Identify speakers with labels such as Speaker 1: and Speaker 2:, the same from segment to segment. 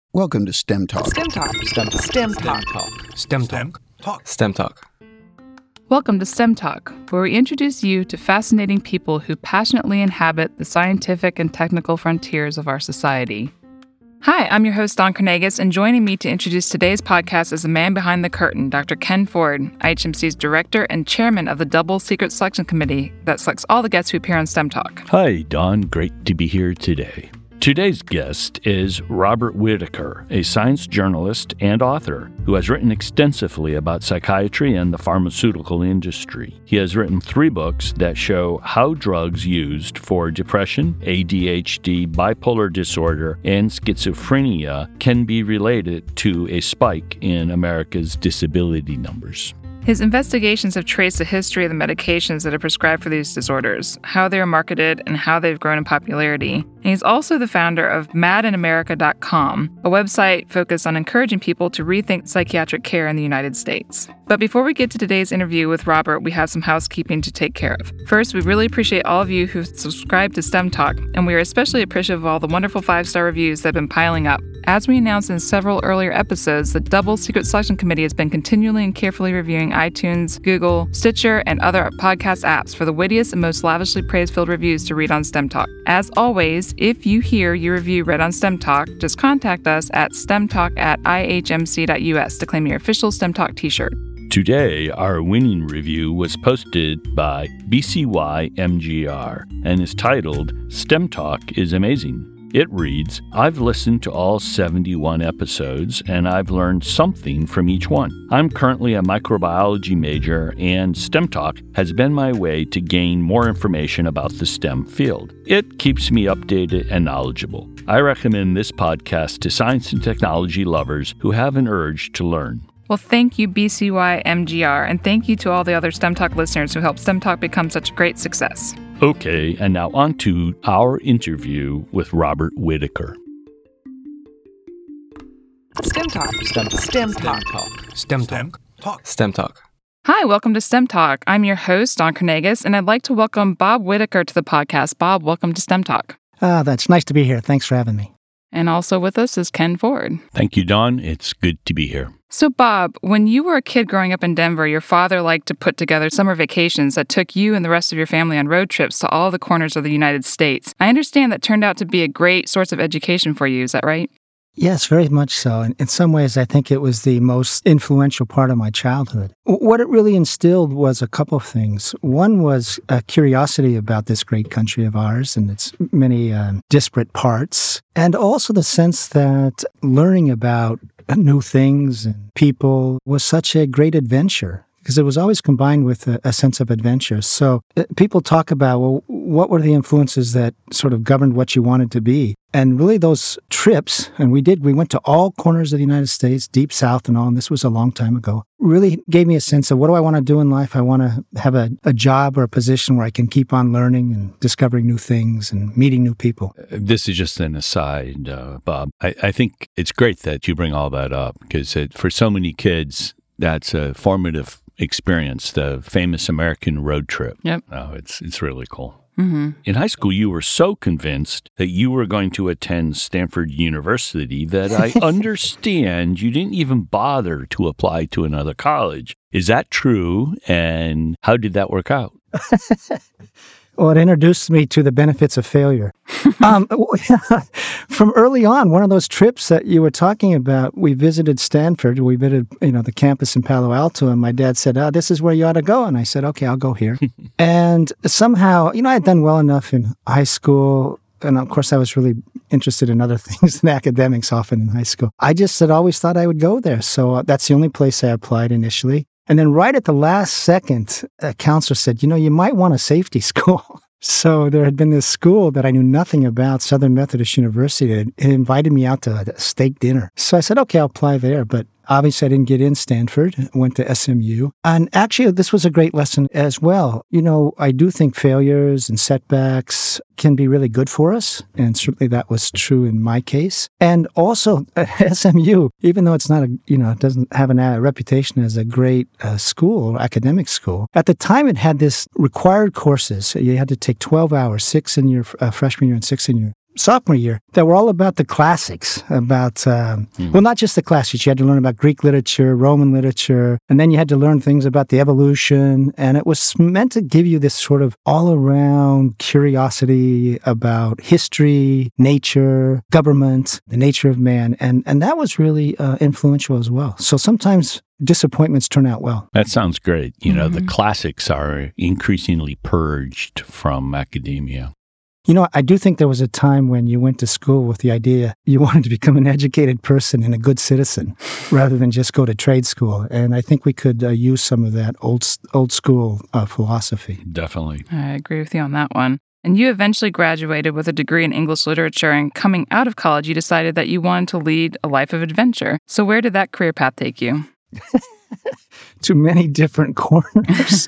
Speaker 1: Welcome to STEM Talk.
Speaker 2: STEM Talk. STEM Talk. STEM Talk.
Speaker 3: STEM Talk.
Speaker 2: STEM Talk.
Speaker 4: Welcome to STEM Talk, where we introduce you to fascinating people who passionately inhabit the scientific and technical frontiers of our society. Hi, I'm your host, Dawn Carnegas, and joining me to introduce today's podcast is the man behind the curtain, Dr. Ken Ford, IHMC's director and chairman of the Double Secret Selection Committee that selects all the guests who appear on STEM Talk.
Speaker 5: Hi, Dawn. Great to be here today. Today's guest is Robert Whitaker, a science journalist and author who has written extensively about psychiatry and the pharmaceutical industry. He has written 3 books that show how drugs used for depression, ADHD, bipolar disorder, and schizophrenia can be related to a spike in America's disability numbers.
Speaker 4: His investigations have traced the history of the medications that are prescribed for these disorders, how they are marketed, and how they've grown in popularity. And he's also the founder of madinamerica.com, a website focused on encouraging people to rethink psychiatric care in the United States. But before we get to today's interview with Robert, we have some housekeeping to take care of. First, we really appreciate all of you who've subscribed to STEM Talk, and we are especially appreciative of all the wonderful 5-star reviews that have been piling up. As we announced in several earlier episodes, the Double Secret Selection Committee has been continually and carefully reviewing iTunes, Google, Stitcher, and other podcast apps for the wittiest and most lavishly praise-filled reviews to read on STEM Talk. As always, if you hear your review read on STEM Talk, just contact us at stemtalk@ihmc.us to claim your official STEM Talk t-shirt.
Speaker 5: Today, our winning review was posted by BCY-MGR and is titled, STEM Talk is Amazing. It reads, I've listened to all 71 episodes, and I've learned something from each one. I'm currently a microbiology major, and STEM Talk has been my way to gain more information about the STEM field. It keeps me updated and knowledgeable. I recommend this podcast to science and technology lovers who have an urge to learn.
Speaker 4: Well, thank you, BCY-MGR, and thank you to all the other STEM Talk listeners who helped STEM Talk become such a great success.
Speaker 5: Okay, and now on to our interview with Robert Whitaker.
Speaker 2: STEM Talk. STEM Talk. STEM Talk.
Speaker 3: STEM Talk.
Speaker 2: STEM Talk.
Speaker 4: Hi, welcome to STEM Talk. I'm your host, Dawn Carnegas, and I'd like to welcome Bob Whitaker to the podcast. Bob, welcome to STEM Talk.
Speaker 6: That's nice to be here. Thanks for having me.
Speaker 4: And also with us is Ken Ford.
Speaker 5: Thank you, Dawn. It's good to be here.
Speaker 4: So, Bob, when you were a kid growing up in Denver, your father liked to put together summer vacations that took you and the rest of your family on road trips to all the corners of the United States. I understand that turned out to be a great source of education for you. Is that right?
Speaker 6: Yes, very much so. And in some ways, I think it was the most influential part of my childhood. What it really instilled was a couple of things. One was a curiosity about this great country of ours and its many disparate parts, and also the sense that learning about new things and people was such a great adventure, because it was always combined with a sense of adventure. So people talk about, well, what were the influences that sort of governed what you wanted to be? And really those trips, and we went to all corners of the United States, deep south and all, and this was a long time ago, really gave me a sense of what do I want to do in life? I want to have a job or a position where I can keep on learning and discovering new things and meeting new people.
Speaker 5: This is just an aside, Bob. I think it's great that you bring all that up, because for so many kids, that's a formative experience, the famous American road trip.
Speaker 4: Yep.
Speaker 5: Oh, it's really cool.
Speaker 4: Mm-hmm.
Speaker 5: In high school, you were so convinced that you were going to attend Stanford University that I understand you didn't even bother to apply to another college. Is that true? And how did that work out?
Speaker 6: Well, it introduced me to the benefits of failure. From early on, one of those trips that you were talking about, we visited Stanford. We visited, the campus in Palo Alto, and my dad said, this is where you ought to go. And I said, okay, I'll go here. And somehow, I had done well enough in high school. And of course, I was really interested in other things than academics often in high school. I just had always thought I would go there. So that's the only place I applied initially. And then right at the last second, a counselor said, you might want a safety school. So there had been this school that I knew nothing about, Southern Methodist University. It invited me out to a steak dinner. So I said, okay, I'll apply there. But obviously, I didn't get in Stanford. I went to SMU. And actually, this was a great lesson as well. I do think failures and setbacks can be really good for us. And certainly that was true in my case. And also, SMU, even though it's not it doesn't have a reputation as a great school, academic school, at the time it had this required courses. You had to take 12 hours, 6 in your freshman year and 6 in your sophomore year that were all about the classics, about, well, not just the classics. You had to learn about Greek literature, Roman literature, and then you had to learn things about the evolution. And it was meant to give you this sort of all-around curiosity about history, nature, government, the nature of man. And that was really influential as well. So sometimes disappointments turn out well.
Speaker 5: That sounds great. You know, the classics are increasingly purged from academia.
Speaker 6: You know, I do think there was a time when you went to school with the idea you wanted to become an educated person and a good citizen rather than just go to trade school. And I think we could use some of that old school philosophy.
Speaker 5: Definitely.
Speaker 4: I agree with you on that one. And you eventually graduated with a degree in English literature, and coming out of college, you decided that you wanted to lead a life of adventure. So where did that career path take you?
Speaker 6: To many different corners.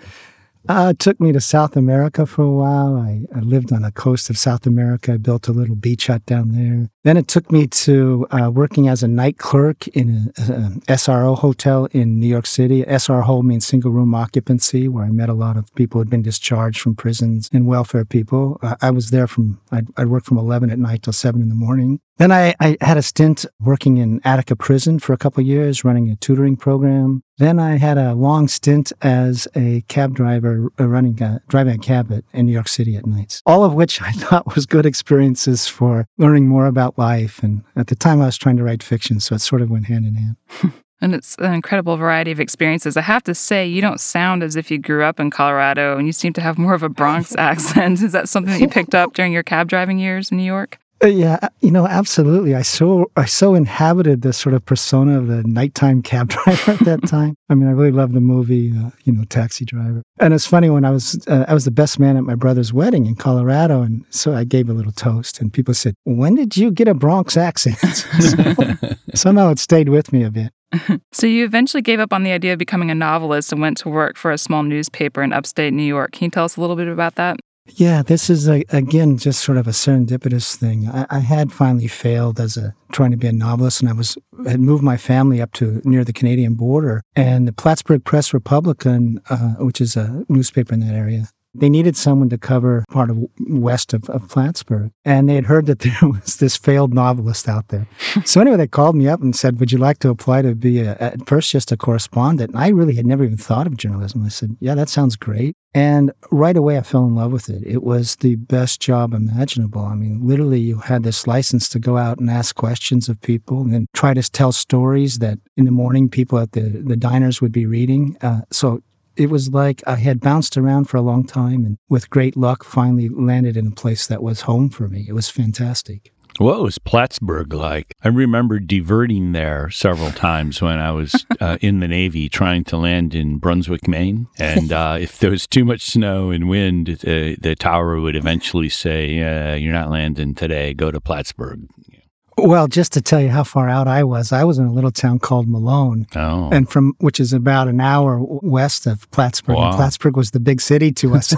Speaker 6: It took me to South America for a while. I lived on the coast of South America. I built a little beach hut down there. Then it took me to working as a night clerk in an SRO hotel in New York City. SRO means single room occupancy, where I met a lot of people who had been discharged from prisons and welfare people. I was there I'd work from 11 at night till 7 in the morning. Then I had a stint working in Attica Prison for a couple of years, running a tutoring program. Then I had a long stint as a cab driver, driving a cab in New York City at nights, all of which I thought was good experiences for learning more about life. And at the time, I was trying to write fiction, so it sort of went hand in hand.
Speaker 4: And it's an incredible variety of experiences. I have to say, you don't sound as if you grew up in Colorado, and you seem to have more of a Bronx accent. Is that something that you picked up during your cab driving years in New York?
Speaker 6: Yeah, absolutely. I so inhabited the sort of persona of the nighttime cab driver at that time. I mean, I really loved the movie, Taxi Driver. And it's funny, when I was the best man at my brother's wedding in Colorado, and so I gave a little toast, and people said, "When did you get a Bronx accent?" So, somehow it stayed with me a bit.
Speaker 4: So you eventually gave up on the idea of becoming a novelist and went to work for a small newspaper in upstate New York. Can you tell us a little bit about that?
Speaker 6: Yeah, this is, again, just sort of a serendipitous thing. I had finally failed as trying to be a novelist, and had moved my family up to near the Canadian border. And the Plattsburgh Press Republican, which is a newspaper in that area, they needed someone to cover part of west of Plattsburgh. And they had heard that there was this failed novelist out there. So anyway, they called me up and said, "Would you like to apply to be, at first, just a correspondent?" And I really had never even thought of journalism. I said, "Yeah, that sounds great." And right away, I fell in love with it. It was the best job imaginable. I mean, literally, you had this license to go out and ask questions of people and then try to tell stories that in the morning people at the diners would be reading. So it was like I had bounced around for a long time, and with great luck, finally landed in a place that was home for me. It was fantastic.
Speaker 5: What was Plattsburgh like? I remember diverting there several times when I was in the Navy trying to land in Brunswick, Maine. And if there was too much snow and wind, the tower would eventually say, "You're not landing today, go to Plattsburgh."
Speaker 6: Well, just to tell you how far out I was in a little town called Malone, and which is about an hour west of Plattsburgh.
Speaker 5: Wow.
Speaker 6: And Plattsburgh was the big city to us.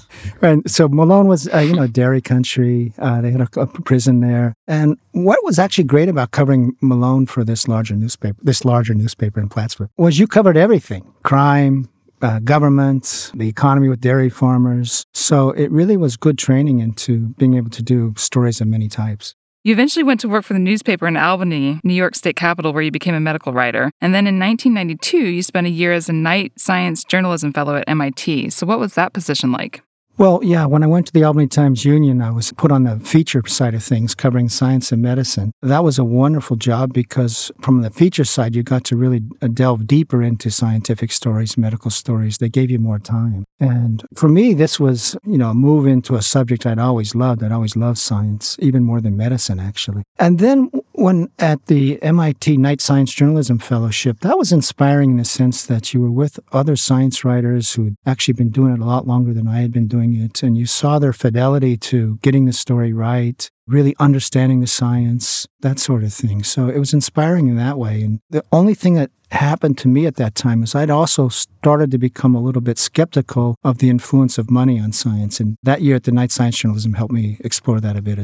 Speaker 6: And so Malone was, dairy country. They had a prison there. And what was actually great about covering Malone for this larger newspaper in Plattsburgh was you covered everything: crime, government, the economy with dairy farmers. So it really was good training into being able to do stories of many types.
Speaker 4: You eventually went to work for the newspaper in Albany, New York State Capitol, where you became a medical writer. And then in 1992, you spent a year as a night science journalism fellow at MIT. So what was that position like?
Speaker 6: Well, yeah, when I went to the Albany Times-Union, I was put on the feature side of things, covering science and medicine. That was a wonderful job because from the feature side, you got to really delve deeper into scientific stories, medical stories. They gave you more time. And for me, this was, a move into a subject I'd always loved. I'd always loved science, even more than medicine, actually. And then when at the MIT Night Science Journalism Fellowship, that was inspiring in the sense that you were with other science writers who'd actually been doing it a lot longer than I had been doing it, and you saw their fidelity to getting the story right, really understanding the science, that sort of thing. So it was inspiring in that way. And the only thing that happened to me at that time is I'd also started to become a little bit skeptical of the influence of money on science. And that year at the Night Science Journalism helped me explore that a bit as well.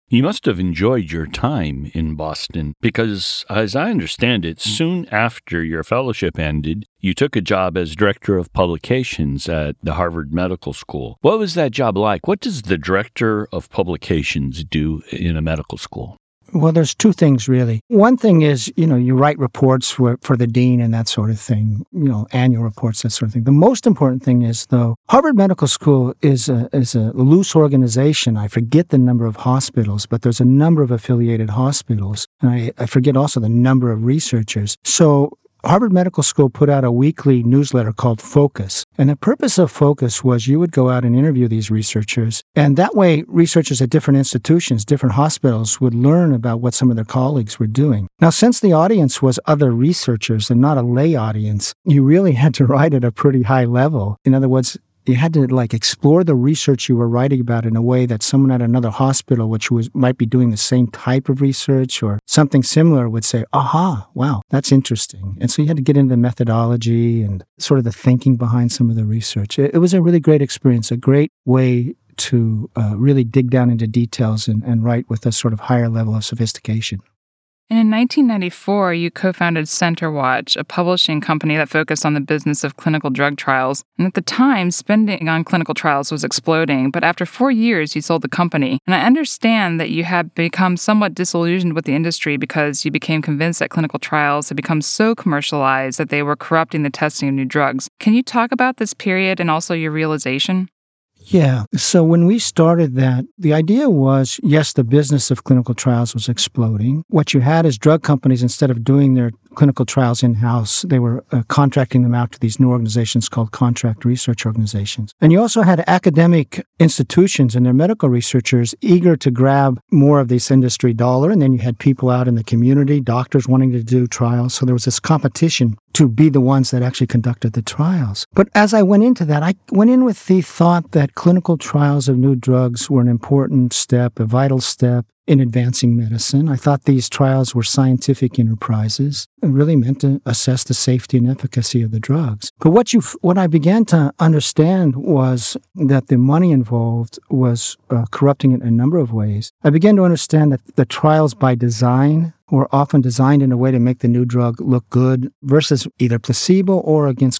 Speaker 5: You must have enjoyed your time in Boston because, as I understand it, soon after your fellowship ended, you took a job as director of publications at the Harvard Medical School. What was that job like? What does the director of publications do in a medical school?
Speaker 6: Well, there's two things, really. One thing is, you write reports for the dean and that sort of thing, annual reports, that sort of thing. The most important thing is, though, Harvard Medical School is a loose organization. I forget the number of hospitals, but there's a number of affiliated hospitals. And I forget also the number of researchers. So Harvard Medical School put out a weekly newsletter called Focus. And the purpose of Focus was you would go out and interview these researchers. And that way, researchers at different institutions, different hospitals, would learn about what some of their colleagues were doing. Now, since the audience was other researchers and not a lay audience, you really had to write at a pretty high level. In other words, you had to explore the research you were writing about in a way that someone at another hospital, which might be doing the same type of research or something similar, would say, aha, wow, that's interesting. And so you had to get into the methodology and sort of the thinking behind some of the research. It was a really great experience, a great way to really dig down into details and write with a sort of higher level of sophistication.
Speaker 4: And in 1994, you co-founded CenterWatch, a publishing company that focused on the business of clinical drug trials. And at the time, spending on clinical trials was exploding. But after 4 years, you sold the company. And I understand that you had become somewhat disillusioned with the industry because you became convinced that clinical trials had become so commercialized that they were corrupting the testing of new drugs. Can you talk about this period and also your realization?
Speaker 6: Yeah. So when we started that, the idea was, yes, the business of clinical trials was exploding. What you had is drug companies, instead of doing their clinical trials in-house, they were contracting them out to these new organizations called contract research organizations. And you also had academic institutions and their medical researchers eager to grab more of this industry dollar. And then you had people out in the community, doctors wanting to do trials. So there was this competition to be the ones that actually conducted the trials. But as I went into that, I went in with the thought that clinical trials of new drugs were an important step, a vital step in advancing medicine. I thought these trials were scientific enterprises and really meant to assess the safety and efficacy of the drugs. But what I began to understand was that the money involved was corrupting it in a number of ways. I began to understand that the trials by design were often designed in a way to make the new drug look good versus either placebo or against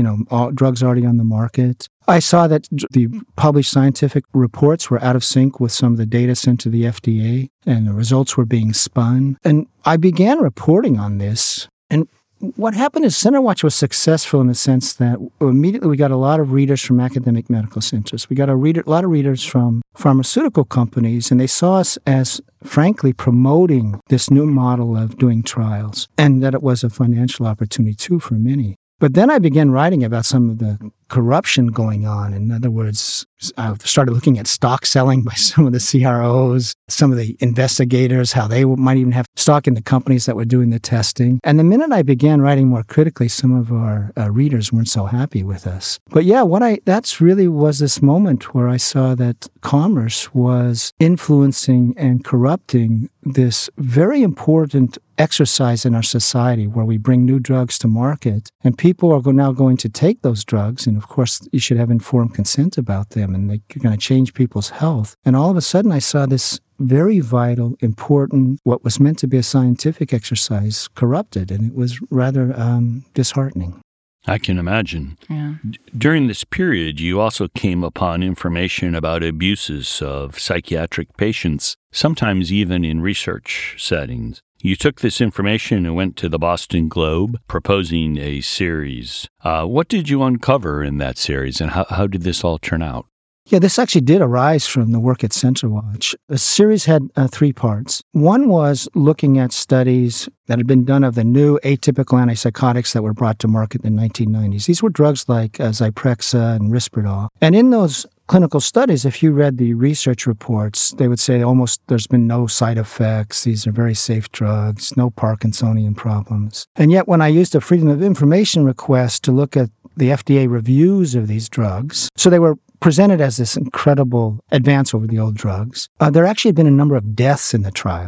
Speaker 6: drugs already on the market. I saw that the published scientific reports were out of sync with some of the data sent to the FDA, and the results were being spun. And I began reporting on this. And what happened is CenterWatch was successful in the sense that immediately we got a lot of readers from academic medical centers. We got a lot of readers from pharmaceutical companies, and they saw us as, frankly, promoting this new model of doing trials, and that it was a financial opportunity, too, for many. But then I began writing about some of the corruption going on. In other words, I started looking at stock selling by some of the CROs, some of the investigators, how they might even have stock in the companies that were doing the testing. And the minute I began writing more critically, some of our readers weren't so happy with us. But yeah, that's really was this moment where I saw that commerce was influencing and corrupting this very important exercise in our society where we bring new drugs to market, and people are now going to take those drugs, and of course you should have informed consent about them, and they're going to change people's health. And all of a sudden I saw this very vital, important, what was meant to be a scientific exercise corrupted, and it was rather disheartening.
Speaker 5: I can imagine.
Speaker 4: Yeah.
Speaker 5: During this period, you also came upon information about abuses of psychiatric patients, sometimes even in research settings. You took this information and went to the Boston Globe, proposing a series. What did you uncover in that series, and how did this all turn out?
Speaker 6: Yeah, this actually did arise from the work at CenterWatch. The series had 3 parts. One was looking at studies that had been done of the new atypical antipsychotics that were brought to market in the 1990s. These were drugs like Zyprexa and Risperdal. And in those clinical studies, if you read the research reports, they would say almost there's been no side effects. These are very safe drugs, no Parkinsonian problems. And yet when I used a Freedom of Information request to look at the FDA reviews of these drugs, so they were presented as this incredible advance over the old drugs. There actually had been a number of deaths in the trials.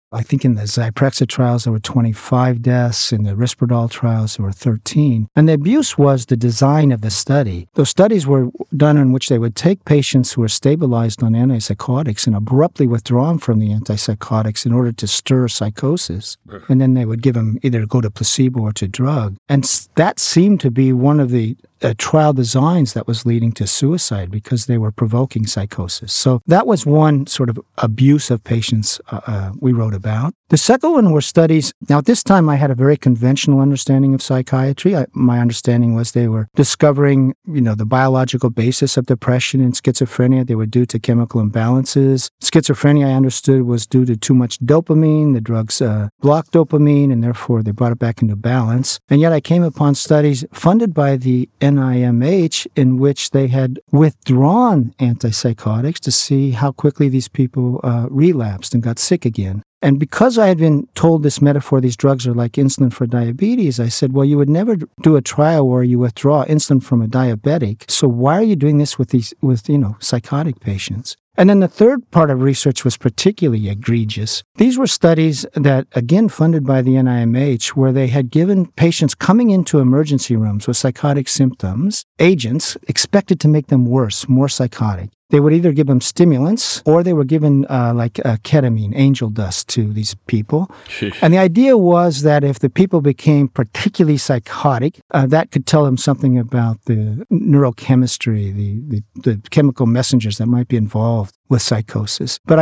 Speaker 6: I think in the Zyprexa trials, there were 25 deaths. In the Risperdal trials, there were 13. And the abuse was the design of the study. Those studies were done in which they would take patients who were stabilized on antipsychotics and abruptly withdrawn from the antipsychotics in order to stir psychosis. And then they would give them either go to placebo or to drug. And that seemed to be one of the trial designs that was leading to suicide because they were provoking psychosis. So that was one sort of abuse of patients we wrote about. The second one were studies. Now, at this time, I had a very conventional understanding of psychiatry. My understanding was they were discovering, the biological basis of depression and schizophrenia. They were due to chemical imbalances. Schizophrenia, I understood, was due to too much dopamine. The drugs blocked dopamine, and therefore they brought it back into balance. And yet I came upon studies funded by the NIMH in which they had withdrawn antipsychotics to see how quickly these people relapsed and got sick again. And because I had been told this metaphor, these drugs are like insulin for diabetes, I said, well, you would never do a trial where you withdraw insulin from a diabetic. So why are you doing this with psychotic patients? And then the third part of research was particularly egregious. These were studies that, again, funded by the NIMH, where they had given patients coming into emergency rooms with psychotic symptoms agents expected to make them worse, more psychotic. They would either give them stimulants or they were given ketamine, angel dust, to these people. Sheesh. And the idea was that if the people became particularly psychotic, that could tell them something about the neurochemistry, the chemical messengers that might be involved with psychosis. But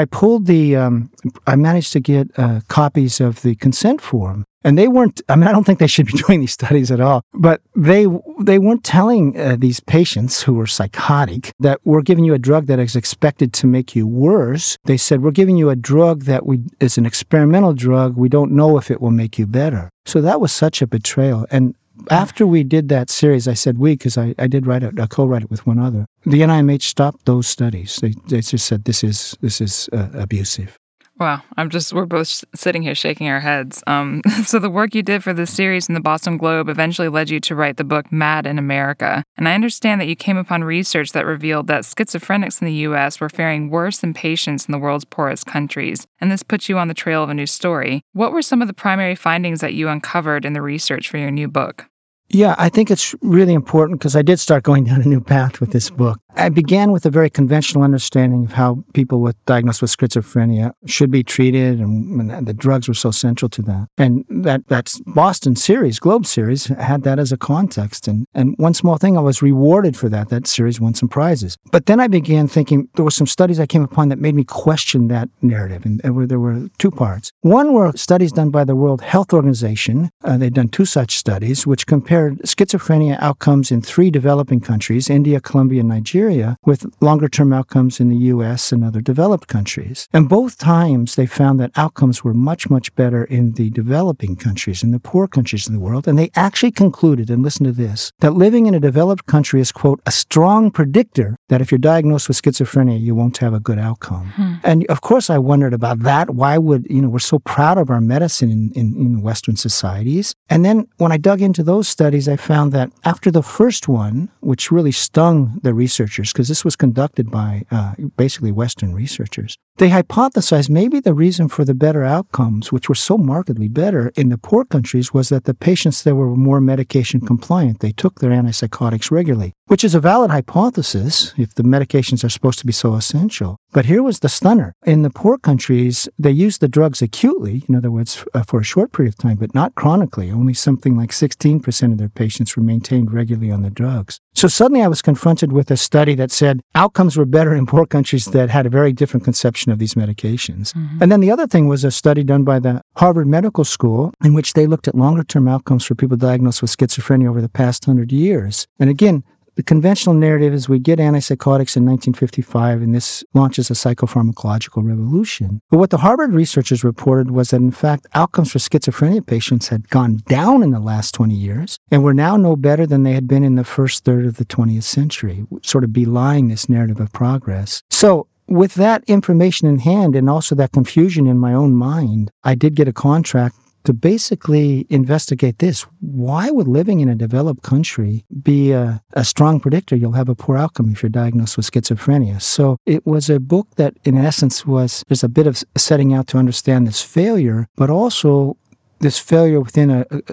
Speaker 6: I managed to get copies of the consent form. And they weren't, I don't think they should be doing these studies at all, but they weren't telling these patients who were psychotic that we're giving you a drug that is expected to make you worse. They said, we're giving you a drug that is an experimental drug. We don't know if it will make you better. So that was such a betrayal. And after we did that series, I said we, because I did co-write it with one other. The NIMH stopped those studies. They just said this is abusive.
Speaker 4: Wow, we're both sitting here shaking our heads. So the work you did for this series in the Boston Globe eventually led you to write the book Mad in America. And I understand that you came upon research that revealed that schizophrenics in the U.S. were faring worse than patients in the world's poorest countries. And this put you on the trail of a new story. What were some of the primary findings that you uncovered in the research for your new book?
Speaker 6: Yeah, I think it's really important because I did start going down a new path with this book. I began with a very conventional understanding of how people diagnosed with schizophrenia should be treated, and the drugs were so central to that. And that Boston series, Globe series, had that as a context. And one small thing, I was rewarded for that. That series won some prizes. But then I began thinking, there were some studies I came upon that made me question that narrative. And there were two parts. One were studies done by the World Health Organization. They'd done two such studies, which compared schizophrenia outcomes in 3 developing countries, India, Colombia, and Nigeria, with longer-term outcomes in the U.S. and other developed countries. And both times they found that outcomes were much, much better in the developing countries, in the poor countries in the world. And they actually concluded, and listen to this, that living in a developed country is, quote, a strong predictor that if you're diagnosed with schizophrenia, you won't have a good outcome. And of course I wondered about that. Why would, we're so proud of our medicine in Western societies. And then when I dug into those studies, I found that after the first one, which really stung the researchers, because this was conducted by basically Western researchers, they hypothesized maybe the reason for the better outcomes, which were so markedly better in the poor countries, was that the patients there were more medication compliant. They took their antipsychotics regularly, which is a valid hypothesis if the medications are supposed to be so essential. But here was the stunner. In the poor countries, they used the drugs acutely, in other words, for a short period of time, but not chronically. Only something like 16% of their patients were maintained regularly on the drugs. So suddenly I was confronted with a study that said outcomes were better in poor countries that had a very different conception of these medications. Mm-hmm. And then the other thing was a study done by the Harvard Medical School in which they looked at longer-term outcomes for people diagnosed with schizophrenia over the past 100 years. And again, the conventional narrative is we get antipsychotics in 1955, and this launches a psychopharmacological revolution. But what the Harvard researchers reported was that, in fact, outcomes for schizophrenia patients had gone down in the last 20 years, and were now no better than they had been in the first third of the 20th century, sort of belying this narrative of progress. So, with that information in hand and also that confusion in my own mind, I did get a contract to basically investigate this. Why would living in a developed country be a strong predictor you'll have a poor outcome if you're diagnosed with schizophrenia? So it was a book that, in essence, there's a bit of setting out to understand this failure, but also this failure within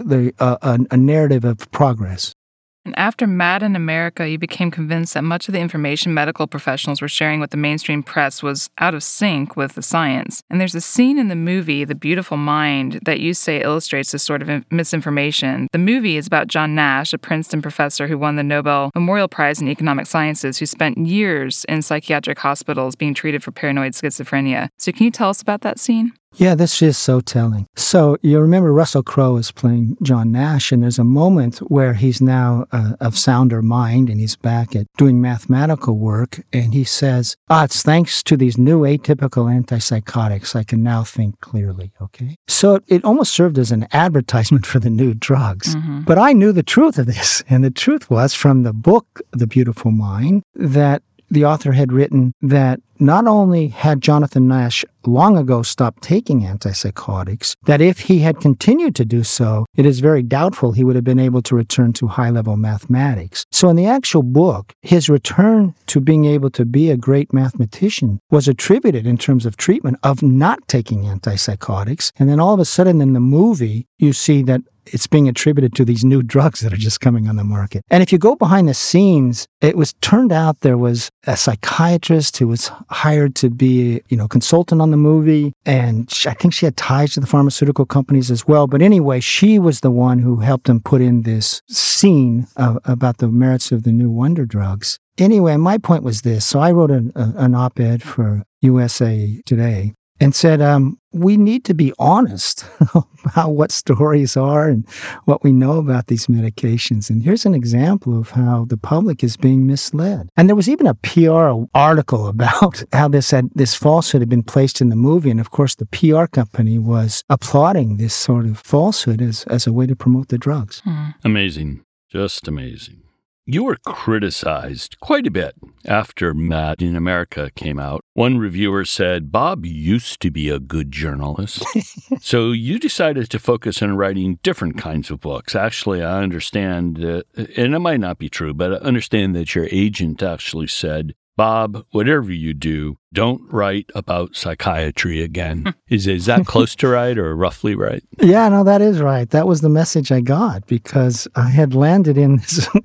Speaker 6: a narrative of progress.
Speaker 4: And after Mad in America, you became convinced that much of the information medical professionals were sharing with the mainstream press was out of sync with the science. And there's a scene in the movie, The Beautiful Mind, that you say illustrates this sort of misinformation. The movie is about John Nash, a Princeton professor who won the Nobel Memorial Prize in Economic Sciences, who spent years in psychiatric hospitals being treated for paranoid schizophrenia. So can you tell us about that scene?
Speaker 6: Yeah, this is so telling. So you remember Russell Crowe is playing John Nash, and there's a moment where he's now of sounder mind, and he's back at doing mathematical work, and he says, it's thanks to these new atypical antipsychotics I can now think clearly, okay? So it almost served as an advertisement for the new drugs. Mm-hmm. But I knew the truth of this, and the truth was from the book, The Beautiful Mind, that the author had written that not only had Jonathan Nash long ago stopped taking antipsychotics, that if he had continued to do so, it is very doubtful he would have been able to return to high-level mathematics. So in the actual book, his return to being able to be a great mathematician was attributed in terms of treatment of not taking antipsychotics. And then all of a sudden in the movie, you see that it's being attributed to these new drugs that are just coming on the market. And if you go behind the scenes, it was turned out there was a psychiatrist who was hired to be, consultant on the movie. And I think she had ties to the pharmaceutical companies as well. But anyway, she was the one who helped them put in this scene about the merits of the new wonder drugs. Anyway, my point was this. So I wrote an op-ed for USA Today and said, we need to be honest about what stories are and what we know about these medications. And here's an example of how the public is being misled. And there was even a PR article about how this falsehood had been placed in the movie. And of course, the PR company was applauding this sort of falsehood as a way to promote the drugs.
Speaker 5: Amazing. Just amazing. You were criticized quite a bit after Mad in America came out. One reviewer said, Bob used to be a good journalist. So you decided to focus on writing different kinds of books. Actually, I understand, and it might not be true, but I understand that your agent actually said, Bob, whatever you do, don't write about psychiatry again. Is that close to right or roughly right?
Speaker 6: Yeah, no, that is right. That was the message I got because I had landed in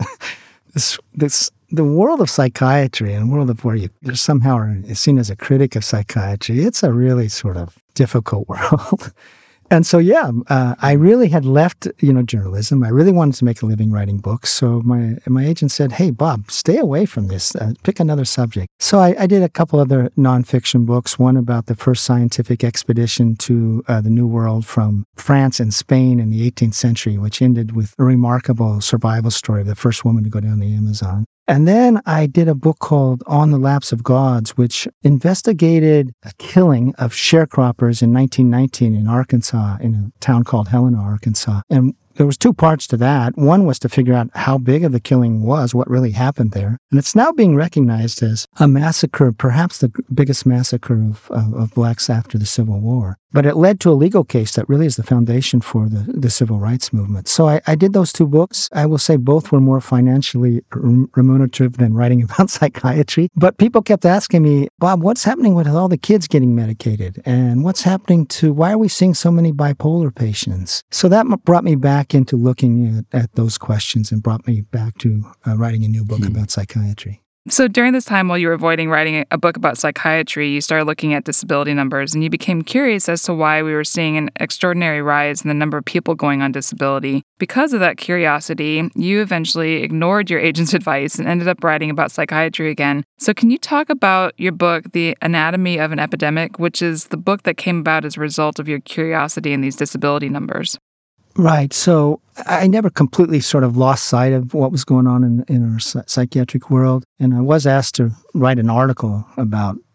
Speaker 6: the world of psychiatry and world of where you're somehow seen as a critic of psychiatry. It's a really sort of difficult world. And so, I really had left, journalism. I really wanted to make a living writing books. So my agent said, hey, Bob, stay away from this. Pick another subject. So I did a couple other nonfiction books, one about the first scientific expedition to the New World from France and Spain in the 18th century, which ended with a remarkable survival story of the first woman to go down the Amazon. And then I did a book called On the Lapse of Gods, which investigated a killing of sharecroppers in 1919 in Arkansas, in a town called Helena, Arkansas. And there was two parts to that. One was to figure out how big of the killing was, what really happened there. And it's now being recognized as a massacre, perhaps the biggest massacre of blacks after the Civil War. But it led to a legal case that really is the foundation for the civil rights movement. So I did those two books. I will say both were more financially remunerative than writing about psychiatry. But people kept asking me, Bob, what's happening with all the kids getting medicated? And what's happening why are we seeing so many bipolar patients? So that brought me back into looking at those questions and brought me back to writing a new book about psychiatry.
Speaker 4: So during this time, while you were avoiding writing a book about psychiatry, you started looking at disability numbers, and you became curious as to why we were seeing an extraordinary rise in the number of people going on disability. Because of that curiosity, you eventually ignored your agent's advice and ended up writing about psychiatry again. So can you talk about your book, The Anatomy of an Epidemic, which is the book that came about as a result of your curiosity in these disability numbers?
Speaker 6: Right. So I never completely sort of lost sight of what was going on in our psychiatric world. And I was asked to write an article about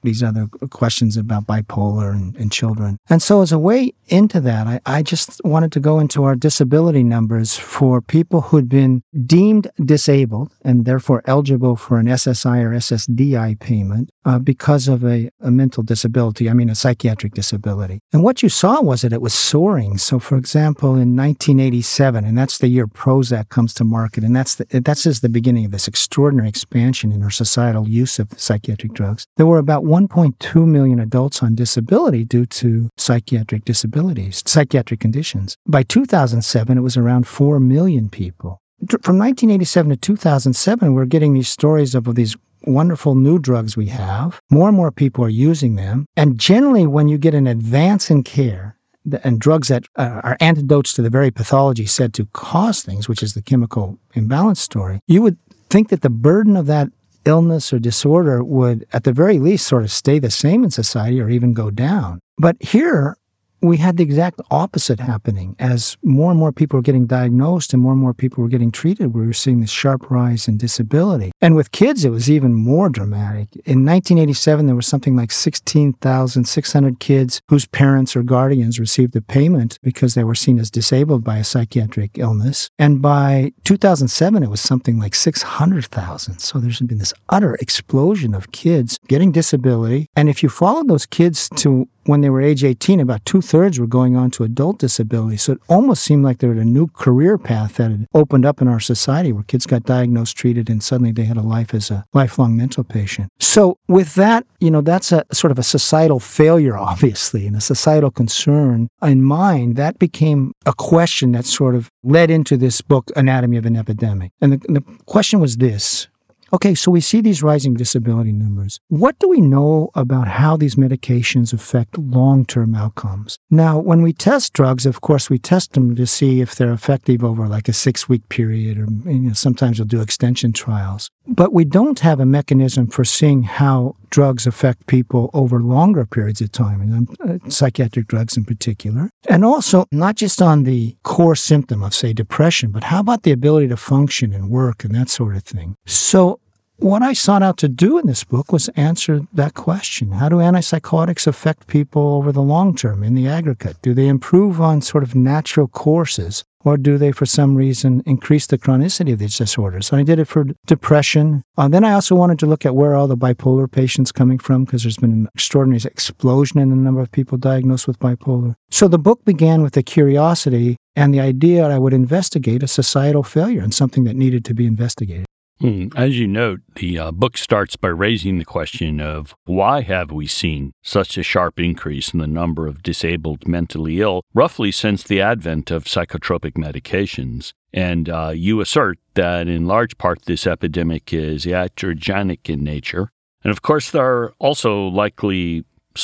Speaker 6: these other questions about bipolar and children. And so as a way into that, I just wanted to go into our disability numbers for people who'd been deemed disabled and therefore eligible for an SSI or SSDI payment because of a mental disability, a psychiatric disability. And what you saw was that it was soaring. So, for example, in 1987, and that's the year Prozac comes to market, and that's just the beginning of this extraordinary expansion in our societal use of psychiatric drugs, there were about 1.2 million adults on disability due to psychiatric disabilities, psychiatric conditions. By 2007, it was around 4 million people. From 1987 to 2007, we're getting these stories of these wonderful new drugs we have. More and more people are using them. And generally, when you get an advance in care, and drugs that are antidotes to the very pathology said to cause things, which is the chemical imbalance story, you would think that the burden of that illness or disorder would, at the very least, sort of stay the same in society or even go down. But here, we had the exact opposite happening. As more and more people were getting diagnosed and more people were getting treated, we were seeing this sharp rise in disability. And with kids, it was even more dramatic. In 1987, there was something like 16,600 kids whose parents or guardians received a payment because they were seen as disabled by a psychiatric illness. And by 2007, it was something like 600,000. So there's been this utter explosion of kids getting disability. And if you follow those kids to when they were age 18, about 2/3 were going on to adult disability. So it almost seemed like there was a new career path that had opened up in our society where kids got diagnosed, treated, and suddenly they had a life as a lifelong mental patient. So with that, that's a sort of a societal failure, obviously, and a societal concern in mind. That became a question that sort of led into this book, Anatomy of an Epidemic. And the question was this. Okay, so we see these rising disability numbers. What do we know about how these medications affect long-term outcomes? Now, when we test drugs, of course, we test them to see if they're effective over like a 6-week period, or sometimes we'll do extension trials. But we don't have a mechanism for seeing how drugs affect people over longer periods of time, and psychiatric drugs in particular. And also, not just on the core symptom of, say, depression, but how about the ability to function and work and that sort of thing? So what I sought out to do in this book was answer that question. How do antipsychotics affect people over the long term in the aggregate? Do they improve on sort of natural courses? Or do they, for some reason, increase the chronicity of these disorders? So I did it for depression. Then I also wanted to look at where are all the bipolar patients coming from, because there's been an extraordinary explosion in the number of people diagnosed with bipolar. So the book began with a curiosity and the idea that I would investigate a societal failure and something that needed to be investigated.
Speaker 5: As you note, the book starts by raising the question of why have we seen such a sharp increase in the number of disabled mentally ill, roughly since the advent of psychotropic medications. And you assert that in large part this epidemic is iatrogenic in nature. And of course, there are also likely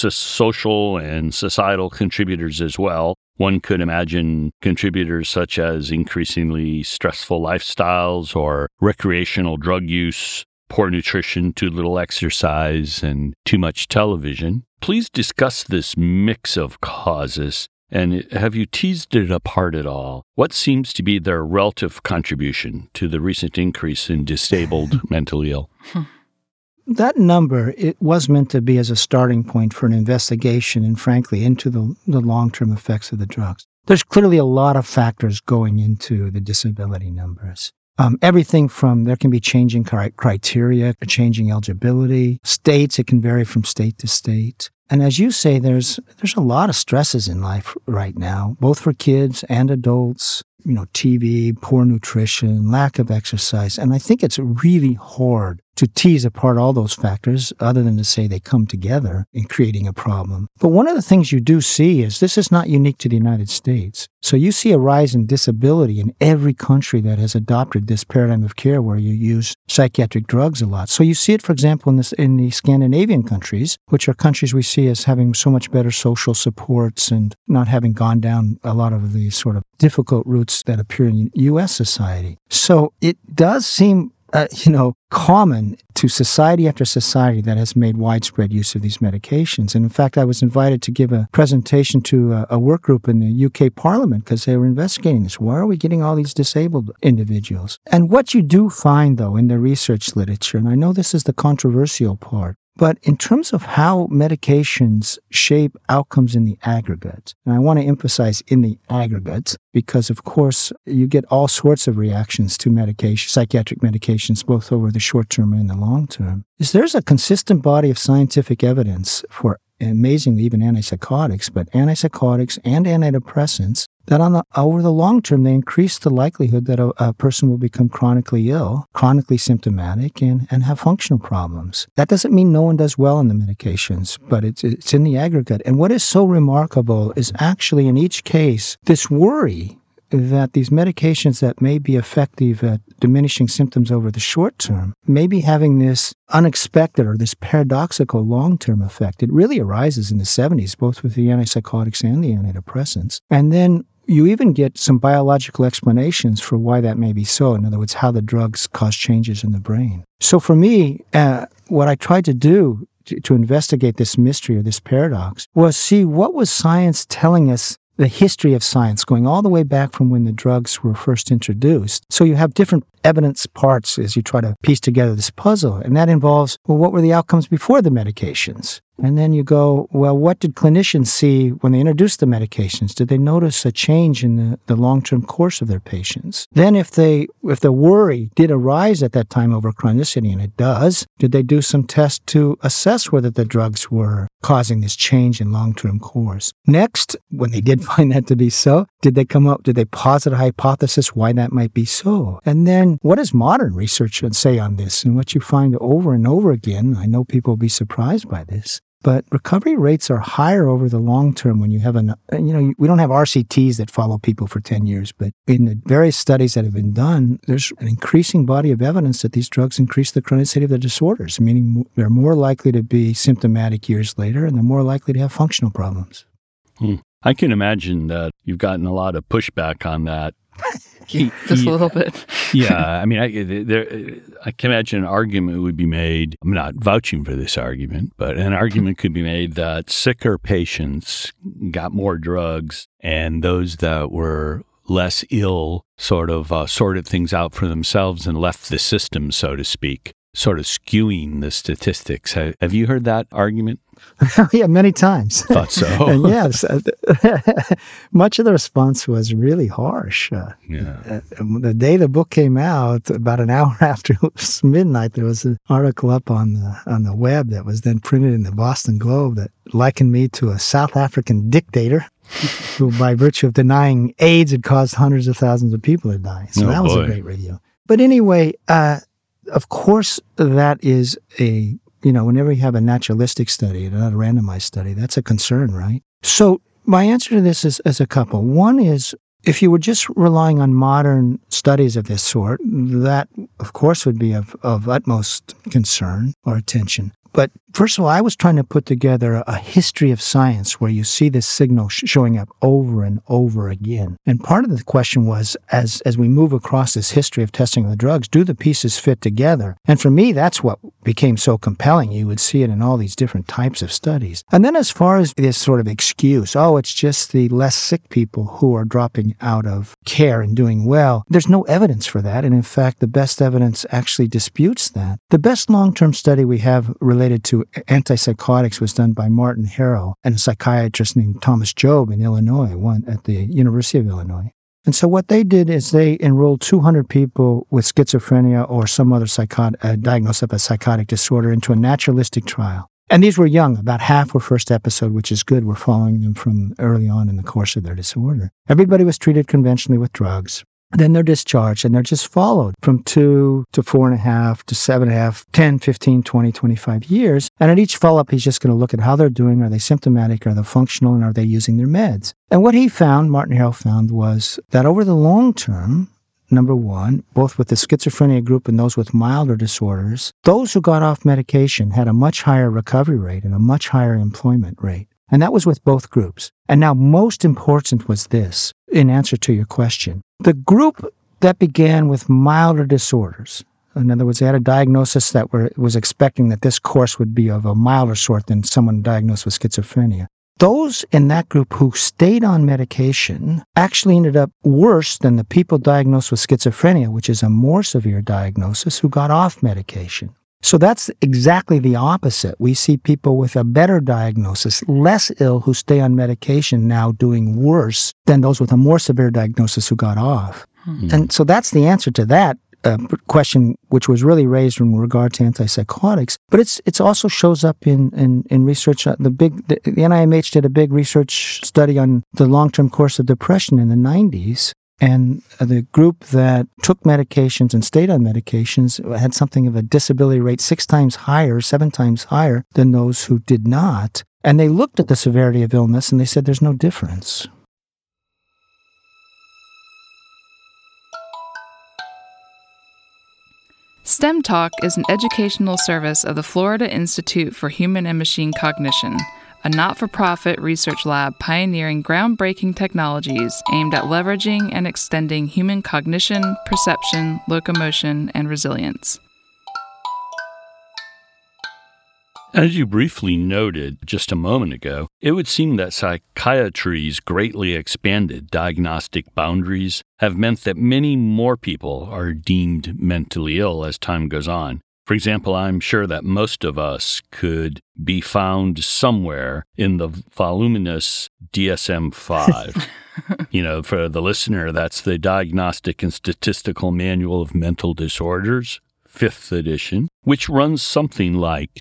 Speaker 5: social and societal contributors as well. One could imagine contributors such as increasingly stressful lifestyles or recreational drug use, poor nutrition, too little exercise, and too much television. Please discuss this mix of causes, and have you teased it apart at all? What seems to be their relative contribution to the recent increase in disabled mentally ill?
Speaker 6: That number, it was meant to be as a starting point for an investigation and, frankly, into the long-term effects of the drugs. There's clearly a lot of factors going into the disability numbers. Everything from there can be changing criteria, changing eligibility, states, it can vary from state to state. And as you say, there's a lot of stresses in life right now, both for kids and adults. TV, poor nutrition, lack of exercise. And I think it's really hard to tease apart all those factors other than to say they come together in creating a problem. But one of the things you do see is this is not unique to the United States. So you see a rise in disability in every country that has adopted this paradigm of care where you use psychiatric drugs a lot. So you see it, for example, in the Scandinavian countries, which are countries we see as having so much better social supports and not having gone down a lot of the sort of difficult routes that appear in U.S. society. So it does seem common to society after society that has made widespread use of these medications. And in fact, I was invited to give a presentation to a work group in the UK Parliament because they were investigating this. Why are we getting all these disabled individuals? And what you do find, though, in the research literature, and I know this is the controversial part, But in terms of how medications shape outcomes in the aggregate, and I want to emphasize in the aggregate, because of course you get all sorts of reactions to medication, psychiatric medications, both over the short term and the long term, is there's a consistent body of scientific evidence for, amazingly, even antipsychotics, but antipsychotics and antidepressants, that over the long term, they increase the likelihood that a person will become chronically ill, chronically symptomatic, and have functional problems. That doesn't mean no one does well on the medications, but it's in the aggregate. And what is so remarkable is actually in each case, this worry that these medications that may be effective at diminishing symptoms over the short term may be having this unexpected or this paradoxical long-term effect. It really arises in the 70s, both with the antipsychotics and the antidepressants. And then you even get some biological explanations for why that may be so. In other words, how the drugs cause changes in the brain. So for me, what I tried to do to investigate this mystery or this paradox was see what was science telling us, the history of science going all the way back from when the drugs were first introduced. So you have different evidence parts as you try to piece together this puzzle. And that involves, well, what were the outcomes before the medications? And then you go, well, what did clinicians see when they introduced the medications? Did they notice a change in the long-term course of their patients? Then if the worry did arise at that time over chronicity, and it does, did they do some tests to assess whether the drugs were causing this change in long-term course? Next, when they did find that to be so, did they posit a hypothesis why that might be so? And then what does modern research say on this? And what you find over and over again, I know people will be surprised by this, but recovery rates are higher over the long term when you have we don't have RCTs that follow people for 10 years, but in the various studies that have been done, there's an increasing body of evidence that these drugs increase the chronicity of the disorders, meaning they're more likely to be symptomatic years later and they're more likely to have functional problems.
Speaker 5: I can imagine that you've gotten a lot of pushback on that.
Speaker 4: Just a little bit.
Speaker 5: Yeah, I mean, I can imagine an argument would be made. I'm not vouching for this argument, but an argument could be made that sicker patients got more drugs and those that were less ill sort of sorted things out for themselves and left the system, so to speak, sort of skewing the statistics. Have you heard that argument?
Speaker 6: Yeah, many times.
Speaker 5: Thought so.
Speaker 6: And yes, much of the response was really harsh. The day the book came out, about an hour after it was midnight, there was an article up on the web that was then printed in the Boston Globe that likened me to a South African dictator who, by virtue of denying AIDS, had caused hundreds of thousands of people to die. So that was a great review. But anyway, of course, that is whenever you have a naturalistic study, not a randomized study, that's a concern, right? So my answer to this is a couple. One is, if you were just relying on modern studies of this sort, that, of course, would be of utmost concern or attention. But first of all, I was trying to put together a history of science where you see this signal showing up over and over again. And part of the question was, as we move across this history of testing of the drugs, do the pieces fit together? And for me, that's what became so compelling. You would see it in all these different types of studies. And then as far as this sort of excuse, it's just the less sick people who are dropping out of care and doing well, there's no evidence for that. And in fact, the best evidence actually disputes that. The best long-term study we have related to antipsychotics was done by Martin Harrow and a psychiatrist named Thomas Jobe in Illinois, one at the University of Illinois. And so what they did is they enrolled 200 people with schizophrenia or some other diagnosis of a psychotic disorder into a naturalistic trial. And these were young, about half were first episode, which is good. We're following them from early on in the course of their disorder. Everybody was treated conventionally with drugs. Then they're discharged, and they're just followed from 2 to 4.5 to 7.5, 10, 15, 20, 25 years. And at each follow-up, he's just going to look at how they're doing. Are they symptomatic? Are they functional? And are they using their meds? And what Martin Harrow found, was that over the long term, number one, both with the schizophrenia group and those with milder disorders, those who got off medication had a much higher recovery rate and a much higher employment rate. And that was with both groups. And now most important was this, in answer to your question. The group that began with milder disorders, in other words, they had a diagnosis that was expecting that this course would be of a milder sort than someone diagnosed with schizophrenia. Those in that group who stayed on medication actually ended up worse than the people diagnosed with schizophrenia, which is a more severe diagnosis, who got off medication. So that's exactly the opposite. We see people with a better diagnosis, less ill, who stay on medication now doing worse than those with a more severe diagnosis who got off. And so that's the answer to that question, which was really raised in regard to antipsychotics. But it's also shows up in research. The NIMH did a big research study on the long-term course of depression in the 90s. And the group that took medications and stayed on medications had something of a disability rate 7 times higher than those who did not. And they looked at the severity of illness and they said there's no difference.
Speaker 4: STEM Talk is an educational service of the Florida Institute for Human and Machine Cognition, a not-for-profit research lab pioneering groundbreaking technologies aimed at leveraging and extending human cognition, perception, locomotion, and resilience.
Speaker 5: As you briefly noted just a moment ago, it would seem that psychiatry's greatly expanded diagnostic boundaries have meant that many more people are deemed mentally ill as time goes on. For example, I'm sure that most of us could be found somewhere in the voluminous DSM-5. For the listener, that's the Diagnostic and Statistical Manual of Mental Disorders, 5th edition, which runs something like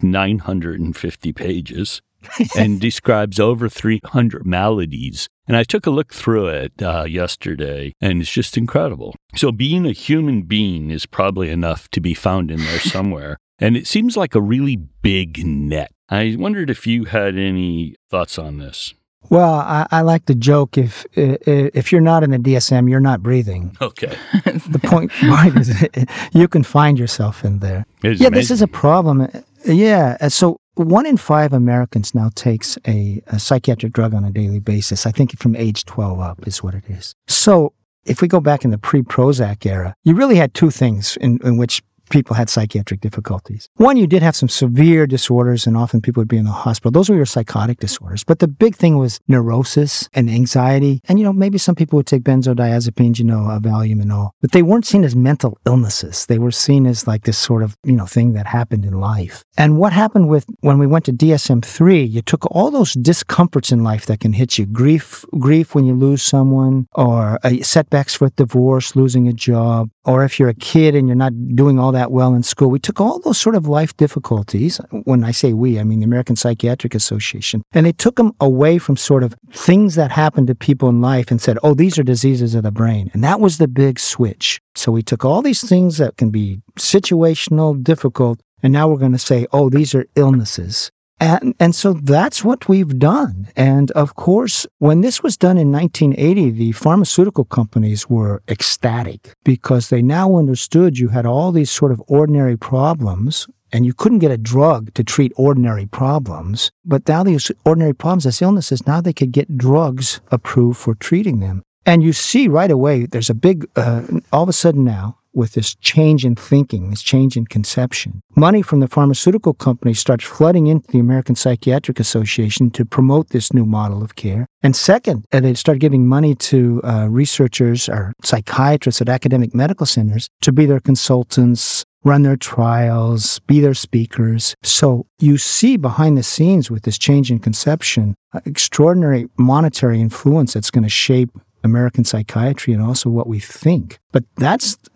Speaker 5: 950 pages and describes over 300 maladies. And I took a look through it yesterday, and it's just incredible. So being a human being is probably enough to be found in there somewhere. And it seems like a really big net. I wondered if you had any thoughts on this.
Speaker 6: Well, I like to joke, if you're not in the DSM, you're not breathing.
Speaker 5: Okay.
Speaker 6: The point is you can find yourself in there.
Speaker 5: Amazing.
Speaker 6: This is a problem. Yeah. So 1 in 5 Americans now takes a psychiatric drug on a daily basis. I think from age 12 up is what it is. So if we go back in the pre-Prozac era, you really had 2 things in which people had psychiatric difficulties. One, you did have some severe disorders, and often people would be in the hospital. Those were your psychotic disorders. But the big thing was neurosis and anxiety. And, maybe some people would take benzodiazepines, Valium and all. But they weren't seen as mental illnesses. They were seen as like this sort of, thing that happened in life. And what happened when we went to DSM-3, you took all those discomforts in life that can hit you. Grief when you lose someone, or setbacks with divorce, losing a job, or if you're a kid and you're not doing all that well in school. We took all those sort of life difficulties. When I say we, I mean the American Psychiatric Association. And they took them away from sort of things that happen to people in life and said, oh, these are diseases of the brain. And that was the big switch. So we took all these things that can be situational, difficult, and now we're going to say, oh, these are illnesses. And so that's what we've done. And of course, when this was done in 1980, the pharmaceutical companies were ecstatic because they now understood you had all these sort of ordinary problems and you couldn't get a drug to treat ordinary problems. But now these ordinary problems as illnesses, now they could get drugs approved for treating them. And you see right away, there's a big, all of a sudden now, with this change in thinking, this change in conception. Money from the pharmaceutical companies starts flooding into the American Psychiatric Association to promote this new model of care. And second, they start giving money to researchers or psychiatrists at academic medical centers to be their consultants, run their trials, be their speakers. So you see behind the scenes with this change in conception, extraordinary monetary influence that's going to shape American psychiatry and also what we think. But I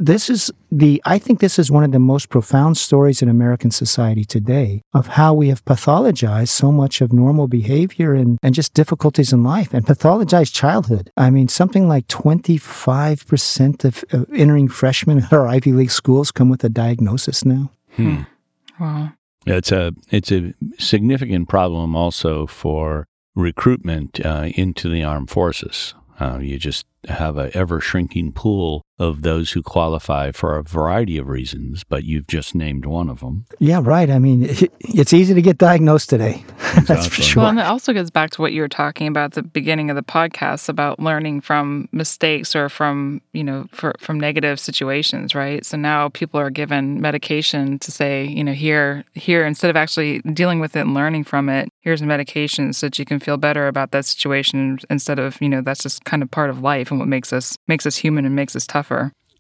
Speaker 6: think this is one of the most profound stories in American society today of how we have pathologized so much of normal behavior and just difficulties in life and pathologized childhood. I mean, something like 25% of entering freshmen at our Ivy League schools come with a diagnosis now.
Speaker 4: Wow.
Speaker 5: It's a significant problem also for recruitment into the armed forces. You just have an ever-shrinking pool of those who qualify for a variety of reasons, but you've just named one of them.
Speaker 6: Yeah, right. I mean, it's easy to get diagnosed today. That's for sure.
Speaker 4: Well, and it also goes back to what you were talking about at the beginning of the podcast about learning from mistakes or from, from negative situations, right? So now people are given medication to say, here, instead of actually dealing with it and learning from it, here's a medication so that you can feel better about that situation instead of, that's just kind of part of life and what makes us human and makes us tougher.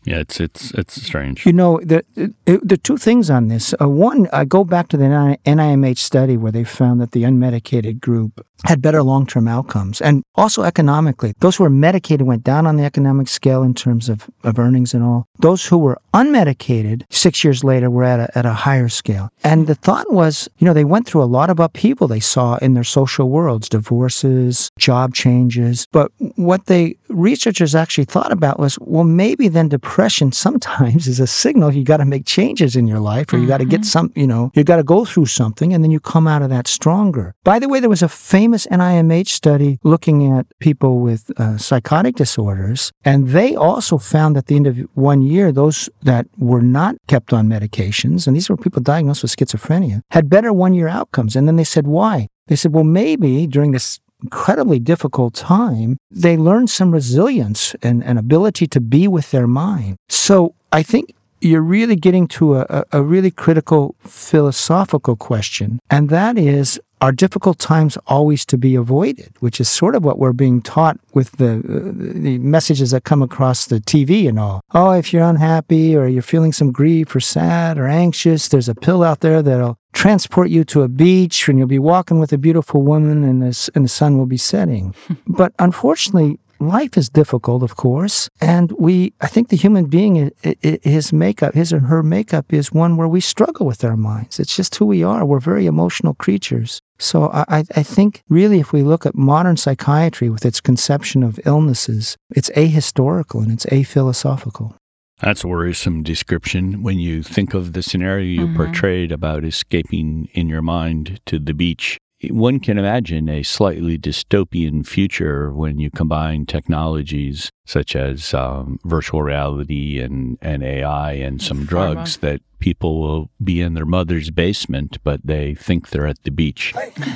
Speaker 5: Yeah, it's strange.
Speaker 6: You know, the two things on this. One, I go back to the NIMH study where they found that the unmedicated group had better long-term outcomes. And also economically, those who were medicated went down on the economic scale in terms of earnings and all. Those who were unmedicated 6 years later were at a higher scale. And the thought was, you know, they went through a lot of upheaval they saw in their social worlds, divorces, job changes. But what the researchers actually thought about was, well, maybe then depression sometimes is a signal you got to make changes in your life, or you got to get you got to go through something, and then you come out of that stronger. By the way, there was a famous NIMH study looking at people with psychotic disorders, and they also found at the end of 1 year, those that were not kept on medications, and these were people diagnosed with schizophrenia, had better 1 year outcomes. And then they said, why? They said, well, maybe during this incredibly difficult time, they learned some resilience and an ability to be with their mind. So I think you're really getting to a really critical philosophical question, and that is, are difficult times always to be avoided? Which is sort of what we're being taught with the messages that come across the TV and all. Oh, if you're unhappy or you're feeling some grief or sad or anxious, there's a pill out there that'll transport you to a beach and you'll be walking with a beautiful woman and the sun will be setting. But unfortunately, life is difficult, of course, and I think the human being, his or her makeup is one where we struggle with our minds. It's just who we are. We're very emotional creatures. So I think really if we look at modern psychiatry with its conception of illnesses, it's ahistorical and it's aphilosophical.
Speaker 5: That's a worrisome description when you think of the scenario you portrayed about escaping in your mind to the beach. One can imagine a slightly dystopian future when you combine technologies such as virtual reality and AI and some drugs that people will be in their mother's basement, but they think they're at the beach.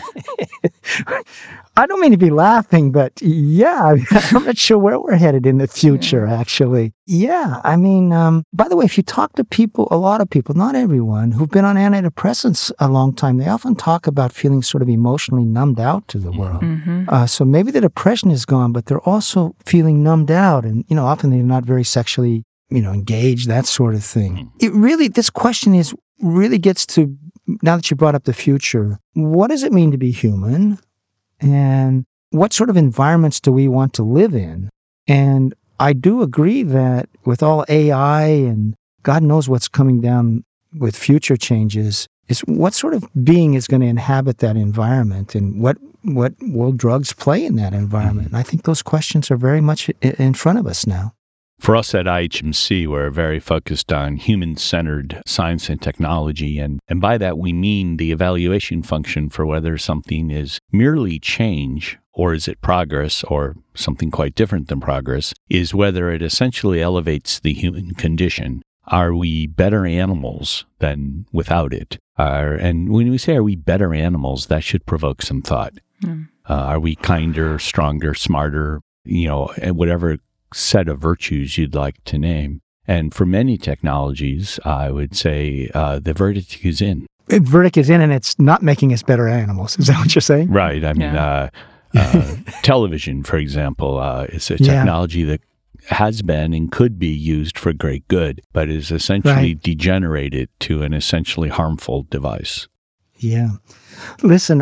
Speaker 6: I don't mean to be laughing, but yeah, I'm not sure where we're headed in the future, actually. Yeah, I mean, by the way, if you talk to people, a lot of people, not everyone, who've been on antidepressants a long time, they often talk about feeling sort of emotionally numbed out to the world. So maybe the depression is gone, but they're also feeling numbed out. And, you know, often they're not very sexually, engaged, that sort of thing. This question really gets to, now that you brought up the future, what does it mean to be human? And what sort of environments do we want to live in? And I do agree that with all AI and God knows what's coming down with future changes, is what sort of being is going to inhabit that environment, and what will drugs play in that environment? And I think those questions are very much in front of us now.
Speaker 5: For us at IHMC, we're very focused on human-centered science and technology, and by that we mean the evaluation function for whether something is merely change or is it progress or something quite different than progress, is whether it essentially elevates the human condition. Are we better animals than without it? And when we say are we better animals, that should provoke some thought. Are we kinder, stronger, smarter, and whatever set of virtues you'd like to name. And for many technologies, I would say the verdict is in.
Speaker 6: The verdict is in, and it's not making us better animals. Is that what you're saying?
Speaker 5: Right. I mean, television, for example, is a technology that has been and could be used for great good, but is essentially degenerated to an essentially harmful device. Yeah.
Speaker 6: Listen,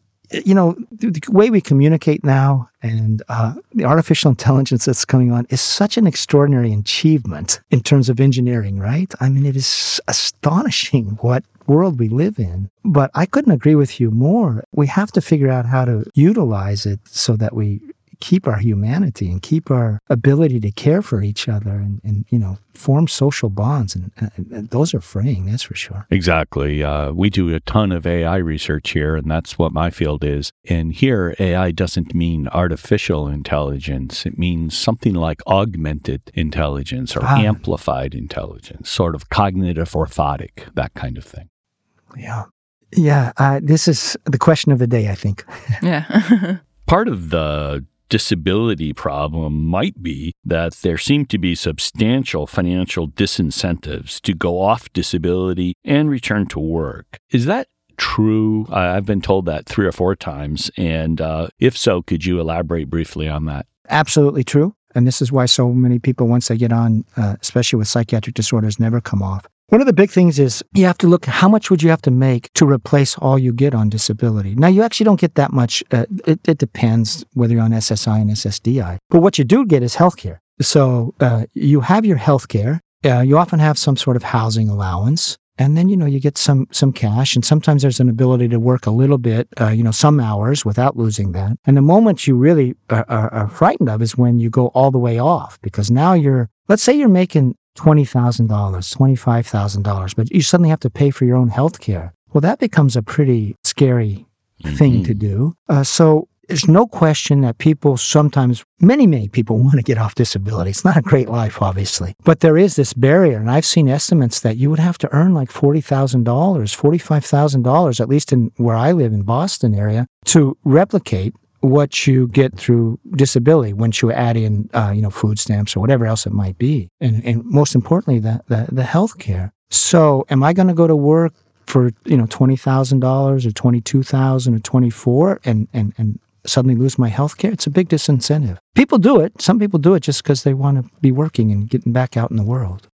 Speaker 6: the way we communicate now and the artificial intelligence that's coming on is such an extraordinary achievement in terms of engineering, right? I mean, it is astonishing what world we live in. But I couldn't agree with you more. We have to figure out how to utilize it so that we keep our humanity and keep our ability to care for each other and form social bonds. And those are fraying, that's for sure.
Speaker 5: Exactly. We do a ton of AI research here, and that's what my field is. And here, AI doesn't mean artificial intelligence. It means something like augmented intelligence or amplified intelligence, sort of cognitive orthotic, that kind of thing.
Speaker 6: Yeah. Yeah. This is the question of the day, I think.
Speaker 4: Yeah.
Speaker 5: Part of the disability problem might be that there seem to be substantial financial disincentives to go off disability and return to work. Is that true? I've been told that 3 or 4 times. And if so, could you elaborate briefly on that?
Speaker 6: Absolutely true. And this is why so many people, once they get on, especially with psychiatric disorders, never come off. One of the big things is you have to look, how much would you have to make to replace all you get on disability? Now, you actually don't get that much. It depends whether you're on SSI and SSDI. But what you do get is healthcare. So you have your healthcare. You often have some sort of housing allowance. And then, you get some cash. And sometimes there's an ability to work a little bit, some hours without losing that. And the moment you really are frightened of is when you go all the way off. Because now let's say you're making $20,000, $25,000, but you suddenly have to pay for your own health care. Well, that becomes a pretty scary thing to do. So there's no question that people sometimes, many people want to get off disability. It's not a great life, obviously. But there is this barrier, and I've seen estimates that you would have to earn like $40,000, $45,000, at least in where I live in Boston area, to replicate what you get through disability once you add in, food stamps or whatever else it might be. And most importantly, the health care. So am I going to go to work for, $20,000 or $22,000 or $24,000 and suddenly lose my health care? It's a big disincentive. People do it. Some people do it just because they want to be working and getting back out in the world.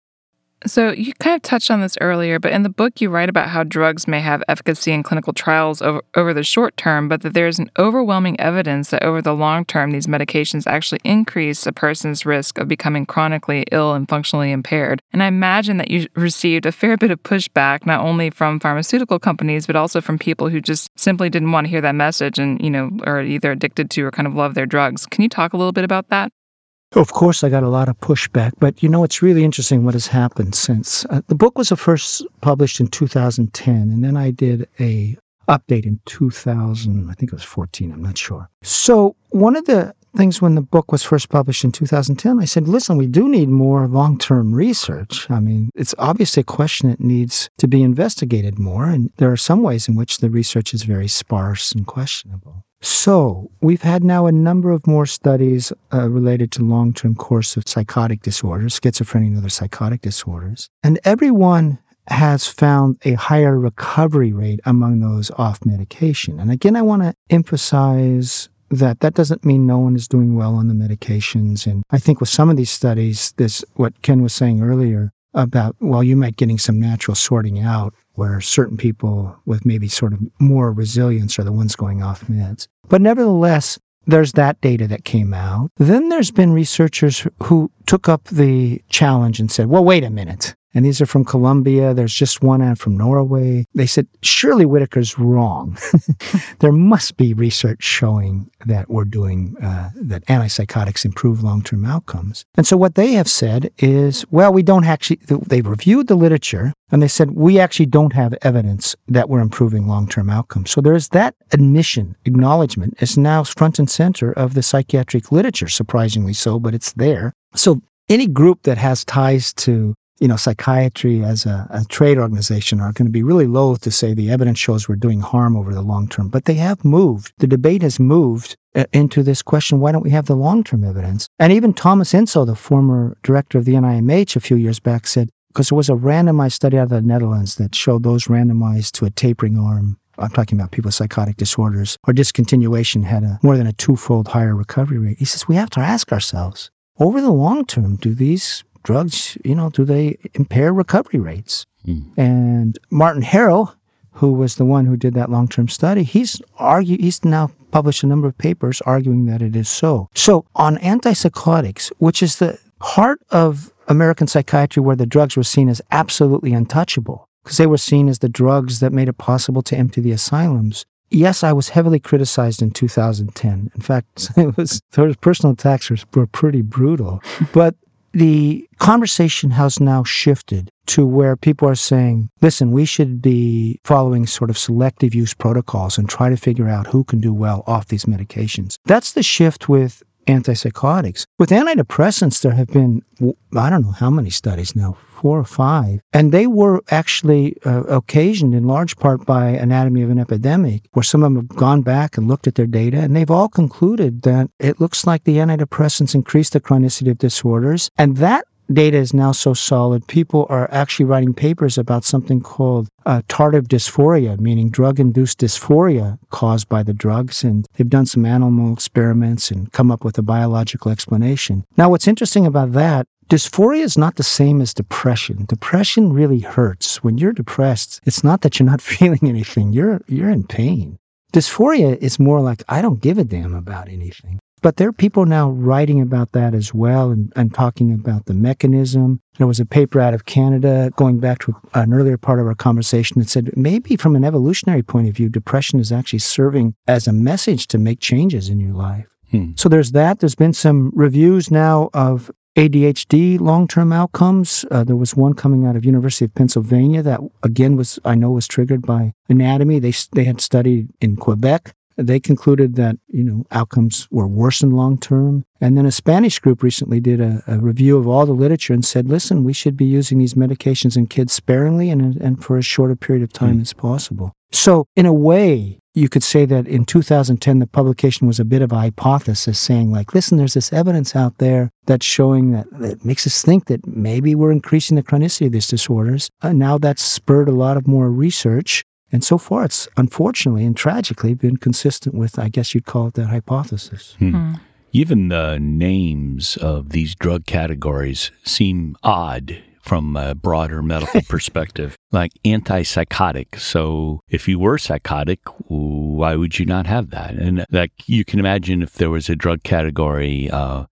Speaker 4: So you kind of touched on this earlier, but in the book you write about how drugs may have efficacy in clinical trials over the short term, but that there's an overwhelming evidence that over the long term, these medications actually increase a person's risk of becoming chronically ill and functionally impaired. And I imagine that you received a fair bit of pushback, not only from pharmaceutical companies, but also from people who just simply didn't want to hear that message and, are either addicted to or kind of love their drugs. Can you talk a little bit about that?
Speaker 6: Of course, I got a lot of pushback, but it's really interesting what has happened since. The book was first published in 2010, and then I did a update in 2000, I think it was 14, I'm not sure. So one of the things when the book was first published in 2010, I said, listen, we do need more long-term research. I mean, it's obviously a question that needs to be investigated more, and there are some ways in which the research is very sparse and questionable. So we've had now a number of more studies related to long-term course of psychotic disorders, schizophrenia and other psychotic disorders. And everyone has found a higher recovery rate among those off medication. And again, I want to emphasize that doesn't mean no one is doing well on the medications. And I think with some of these studies, what Ken was saying earlier about, you might getting some natural sorting out where certain people with maybe sort of more resilience are the ones going off meds. But nevertheless, there's that data that came out. Then there's been researchers who took up the challenge and said, well, wait a minute. And these are from Columbia. There's just one from Norway. They said, surely Whitaker's wrong. There must be research showing that we're doing, that antipsychotics improve long-term outcomes. And so what they have said is, we don't actually, they've reviewed the literature, and they said, we actually don't have evidence that we're improving long-term outcomes. So there is that acknowledgement is now front and center of the psychiatric literature, surprisingly so, but it's there. So any group that has ties to psychiatry as a trade organization are going to be really loath to say the evidence shows we're doing harm over the long term. But they have moved. The debate has moved into this question, why don't we have the long-term evidence? And even Thomas Insel, the former director of the NIMH a few years back, said, because there was a randomized study out of the Netherlands that showed those randomized to a tapering arm, I'm talking about people with psychotic disorders, or discontinuation had more than a twofold higher recovery rate. He says, we have to ask ourselves, over the long term, do these drugs, do they impair recovery rates? And Martin Harrell, who was the one who did that long-term study, he's now published a number of papers arguing that it is so. So on antipsychotics, which is the heart of American psychiatry where the drugs were seen as absolutely untouchable, because they were seen as the drugs that made it possible to empty the asylums. Yes, I was heavily criticized in 2010. In fact, those personal attacks were pretty brutal. But the conversation has now shifted to where people are saying, listen, we should be following sort of selective use protocols and try to figure out who can do well off these medications. That's the shift with antipsychotics. With antidepressants, there have been, I don't know how many studies now, 4 or 5. And they were actually occasioned in large part by Anatomy of an Epidemic, where some of them have gone back and looked at their data, and they've all concluded that it looks like the antidepressants increase the chronicity of disorders. And that data is now so solid, people are actually writing papers about something called tardive dysphoria, meaning drug-induced dysphoria caused by the drugs. And they've done some animal experiments and come up with a biological explanation. Now, what's interesting about that, dysphoria is not the same as depression. Depression really hurts. When you're depressed, it's not that you're not feeling anything. You're in pain. Dysphoria is more like, I don't give a damn about anything. But there are people now writing about that as well and talking about the mechanism. There was a paper out of Canada going back to an earlier part of our conversation that said maybe from an evolutionary point of view, depression is actually serving as a message to make changes in your life. So there's that. There's been some reviews now of ADHD long-term outcomes. There was one coming out of University of Pennsylvania that, again, was triggered by anatomy. They had studied in Quebec. They concluded that, outcomes were worsened long-term. And then a Spanish group recently did a review of all the literature and said, listen, we should be using these medications in kids sparingly and for as short a period of time as possible. So in a way, you could say that in 2010, the publication was a bit of a hypothesis saying like, listen, there's this evidence out there that's showing that makes us think that maybe we're increasing the chronicity of these disorders. Now that's spurred a lot of more research. And so far, it's unfortunately and tragically been consistent with, I guess you'd call it that hypothesis.
Speaker 5: Even the names of these drug categories seem odd from a broader medical perspective, like antipsychotic. So if you were psychotic, why would you not have that? And like you can imagine if there was a drug category,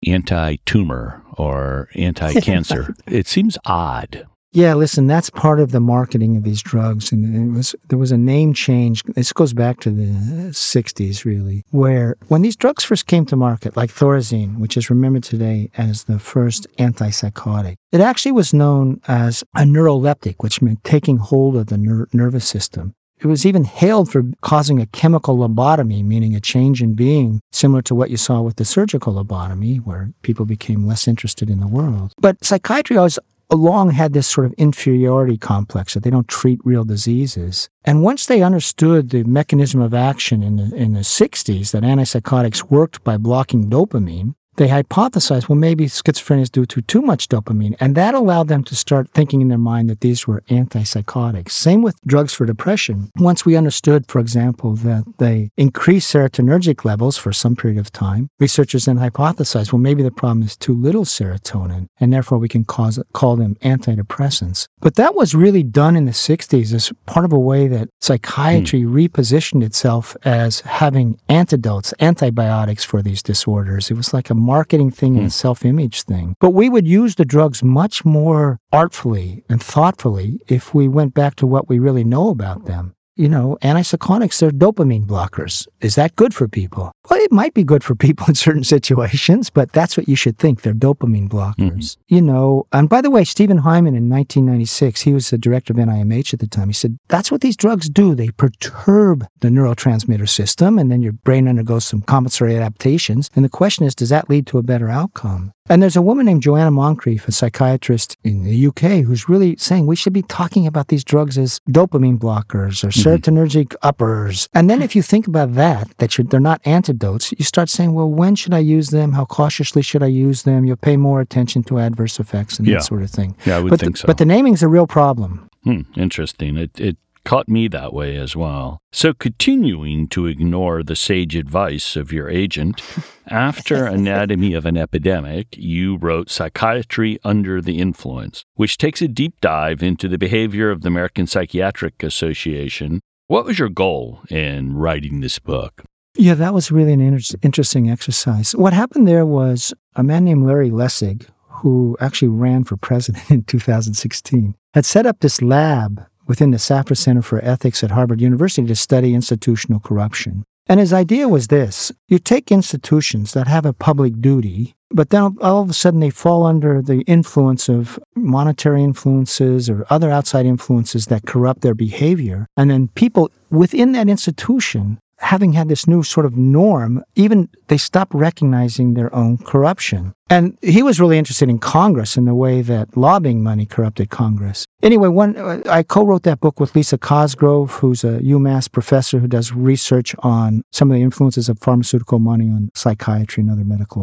Speaker 5: anti-tumor or anti-cancer, it seems odd.
Speaker 6: Yeah, listen, that's part of the marketing of these drugs. And there was a name change. This goes back to the 60s, really, where when these drugs first came to market, like Thorazine, which is remembered today as the first antipsychotic, it actually was known as a neuroleptic, which meant taking hold of the nervous system. It was even hailed for causing a chemical lobotomy, meaning a change in being, similar to what you saw with the surgical lobotomy, where people became less interested in the world. But psychiatry always long had this sort of inferiority complex that they don't treat real diseases. And once they understood the mechanism of action in the 60s, that antipsychotics worked by blocking dopamine, they hypothesized, well, maybe schizophrenia is due to too much dopamine. And that allowed them to start thinking in their mind that these were antipsychotics. Same with drugs for depression. Once we understood, for example, that they increase serotonergic levels for some period of time, researchers then hypothesized, well, maybe the problem is too little serotonin, and therefore we can call them antidepressants. But that was really done in the 60s as part of a way that psychiatry repositioned itself as having antidotes, antibiotics for these disorders. It was like a marketing thing and a self-image thing. But we would use the drugs much more artfully and thoughtfully if we went back to what we really know about them. Antipsychotics, they're dopamine blockers. Is that good for people? Well, it might be good for people in certain situations, but that's what you should think. They're dopamine blockers. And by the way, Stephen Hyman in 1996, he was the director of NIMH at the time. He said, that's what these drugs do. They perturb the neurotransmitter system, and then your brain undergoes some compensatory adaptations. And the question is, does that lead to a better outcome? And there's a woman named Joanna Moncrief, a psychiatrist in the UK, who's really saying we should be talking about these drugs as dopamine blockers or serotonergic uppers. And then if you think about that they're not antidotes, you start saying, well, when should I use them? How cautiously should I use them? You'll pay more attention to adverse effects and that sort of thing.
Speaker 5: Yeah, I would think so.
Speaker 6: But the naming's a real problem.
Speaker 5: Interesting. It caught me that way as well. So continuing to ignore the sage advice of your agent, after Anatomy of an Epidemic, you wrote Psychiatry Under the Influence, which takes a deep dive into the behavior of the American Psychiatric Association. What was your goal in writing this book?
Speaker 6: Yeah, that was really an interesting exercise. What happened there was a man named Larry Lessig, who actually ran for president in 2016, had set up this lab within the Safra Center for Ethics at Harvard University to study institutional corruption. And his idea was this: you take institutions that have a public duty, but then all of a sudden they fall under the influence of monetary influences or other outside influences that corrupt their behavior. And then people within that institution, having had this new sort of norm, even they stop recognizing their own corruption. And he was really interested in Congress and the way that lobbying money corrupted Congress. Anyway, I co-wrote that book with Lisa Cosgrove, who's a UMass professor who does research on some of the influences of pharmaceutical money on psychiatry and other medical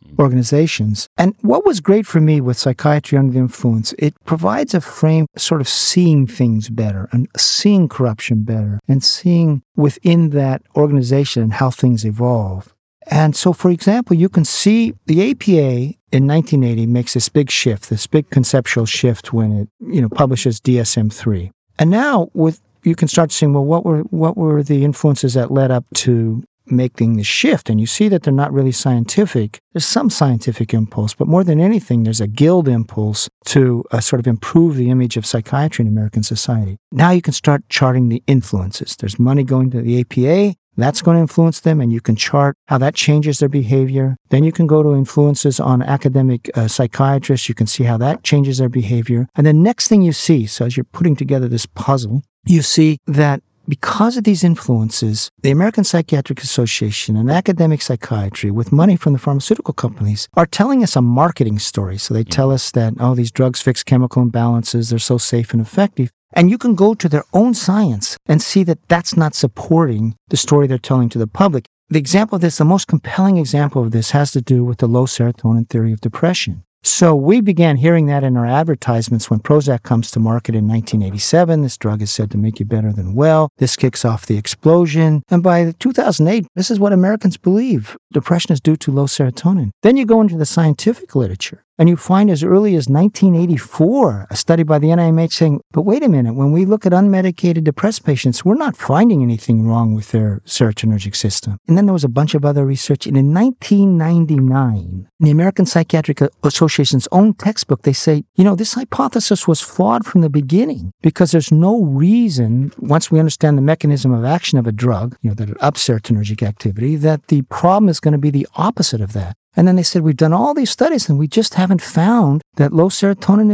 Speaker 6: organizations. And what was great for me with Psychiatry Under the Influence, it provides a frame sort of seeing things better and seeing corruption better and seeing within that organization how things evolve. And so, for example, you can see the APA in 1980 makes this big shift, this big conceptual shift when it, publishes DSM-3. And now you can start seeing, well, what were the influences that led up to making the shift? And you see that they're not really scientific. There's some scientific impulse, but more than anything, there's a guild impulse to sort of improve the image of psychiatry in American society. Now you can start charting the influences. There's money going to the APA. That's going to influence them, and you can chart how that changes their behavior. Then you can go to influences on academic psychiatrists. You can see how that changes their behavior. And the next thing you see, so as you're putting together this puzzle, you see that because of these influences, the American Psychiatric Association and academic psychiatry, with money from the pharmaceutical companies, are telling us a marketing story. So they tell us that, these drugs fix chemical imbalances, they're so safe and effective. And you can go to their own science and see that that's not supporting the story they're telling to the public. The example of this, the most compelling example of this, has to do with the low serotonin theory of depression. So we began hearing that in our advertisements when Prozac comes to market in 1987. This drug is said to make you better than well. This kicks off the explosion. And by 2008, this is what Americans believe. Depression is due to low serotonin. Then you go into the scientific literature, and you find as early as 1984, a study by the NIMH saying, but wait a minute, when we look at unmedicated depressed patients, we're not finding anything wrong with their serotonergic system. And then there was a bunch of other research. And in 1999, in the American Psychiatric Association's own textbook, they say, this hypothesis was flawed from the beginning because there's no reason, once we understand the mechanism of action of a drug, that it ups serotonergic activity, that the problem is going to be the opposite of that. And then they said, we've done all these studies and we just haven't found that low serotonin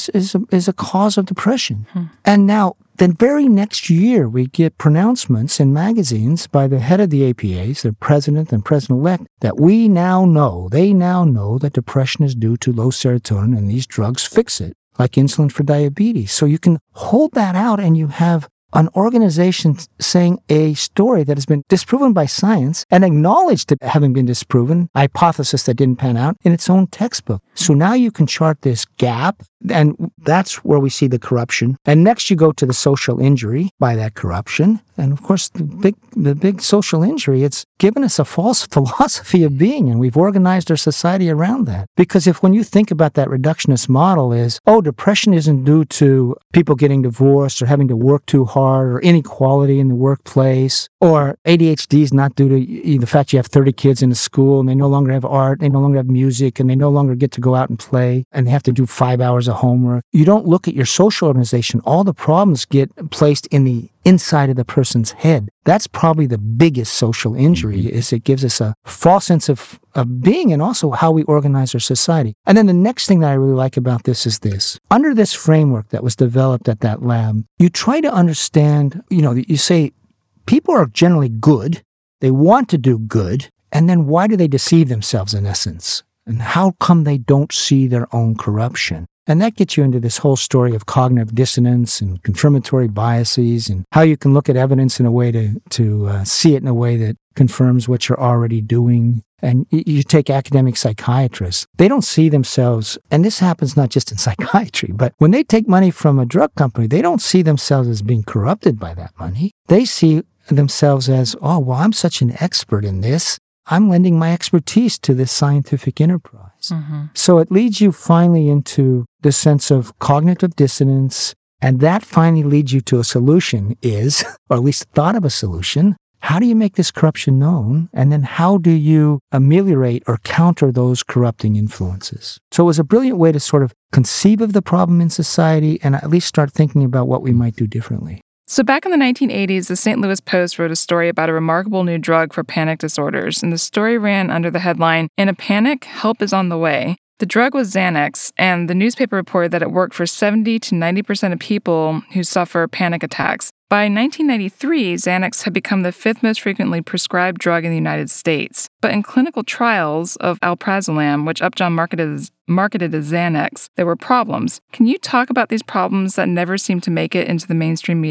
Speaker 6: is a cause of depression. And now, the very next year, we get pronouncements in magazines by the head of the APAs, their president and president-elect, that they now know that depression is due to low serotonin and these drugs fix it, like insulin for diabetes. So you can hold that out and you have an organization saying a story that has been disproven by science and acknowledged it having been disproven, a hypothesis that didn't pan out, in its own textbook. So now you can chart this gap, and that's where we see the corruption. And next you go to the social injury by that corruption. And of course, the big social injury, it's given us a false philosophy of being, and we've organized our society around that. Because when you think about that reductionist model is, depression isn't due to people getting divorced or having to work too hard or inequality in the workplace, or ADHD is not due to the fact you have 30 kids in a school and they no longer have art, they no longer have music, and they no longer get to go out and play, and they have to do 5 hours of homework. You don't look at your social organization. All the problems get placed in the inside of the person's head. That's probably the biggest social injury, is it gives us a false sense of being and also how we organize our society. And then the next thing that I really like about this is this. Under this framework that was developed at that lab, you try to understand, you say people are generally good, they want to do good, and then why do they deceive themselves in essence? And how come they don't see their own corruption? And that gets you into this whole story of cognitive dissonance and confirmatory biases and how you can look at evidence in a way to see it in a way that confirms what you're already doing. And you take academic psychiatrists, they don't see themselves, and this happens not just in psychiatry, but when they take money from a drug company, they don't see themselves as being corrupted by that money. They see themselves as, I'm such an expert in this. I'm lending my expertise to this scientific enterprise. Mm-hmm. So it leads you finally into the sense of cognitive dissonance, and that finally leads you to a solution or at least thought of a solution. How do you make this corruption known? And then how do you ameliorate or counter those corrupting influences? So it was a brilliant way to sort of conceive of the problem in society and at least start thinking about what we might do differently.
Speaker 4: So back in the 1980s, the St. Louis Post wrote a story about a remarkable new drug for panic disorders, and the story ran under the headline, "In a Panic, Help is on the Way." The drug was Xanax, and the newspaper reported that it worked for 70 to 90% of people who suffer panic attacks. By 1993, Xanax had become the fifth most frequently prescribed drug in the United States. But in clinical trials of alprazolam, which Upjohn marketed as Xanax, there were problems. Can you talk about these problems that never seemed to make it into the mainstream media?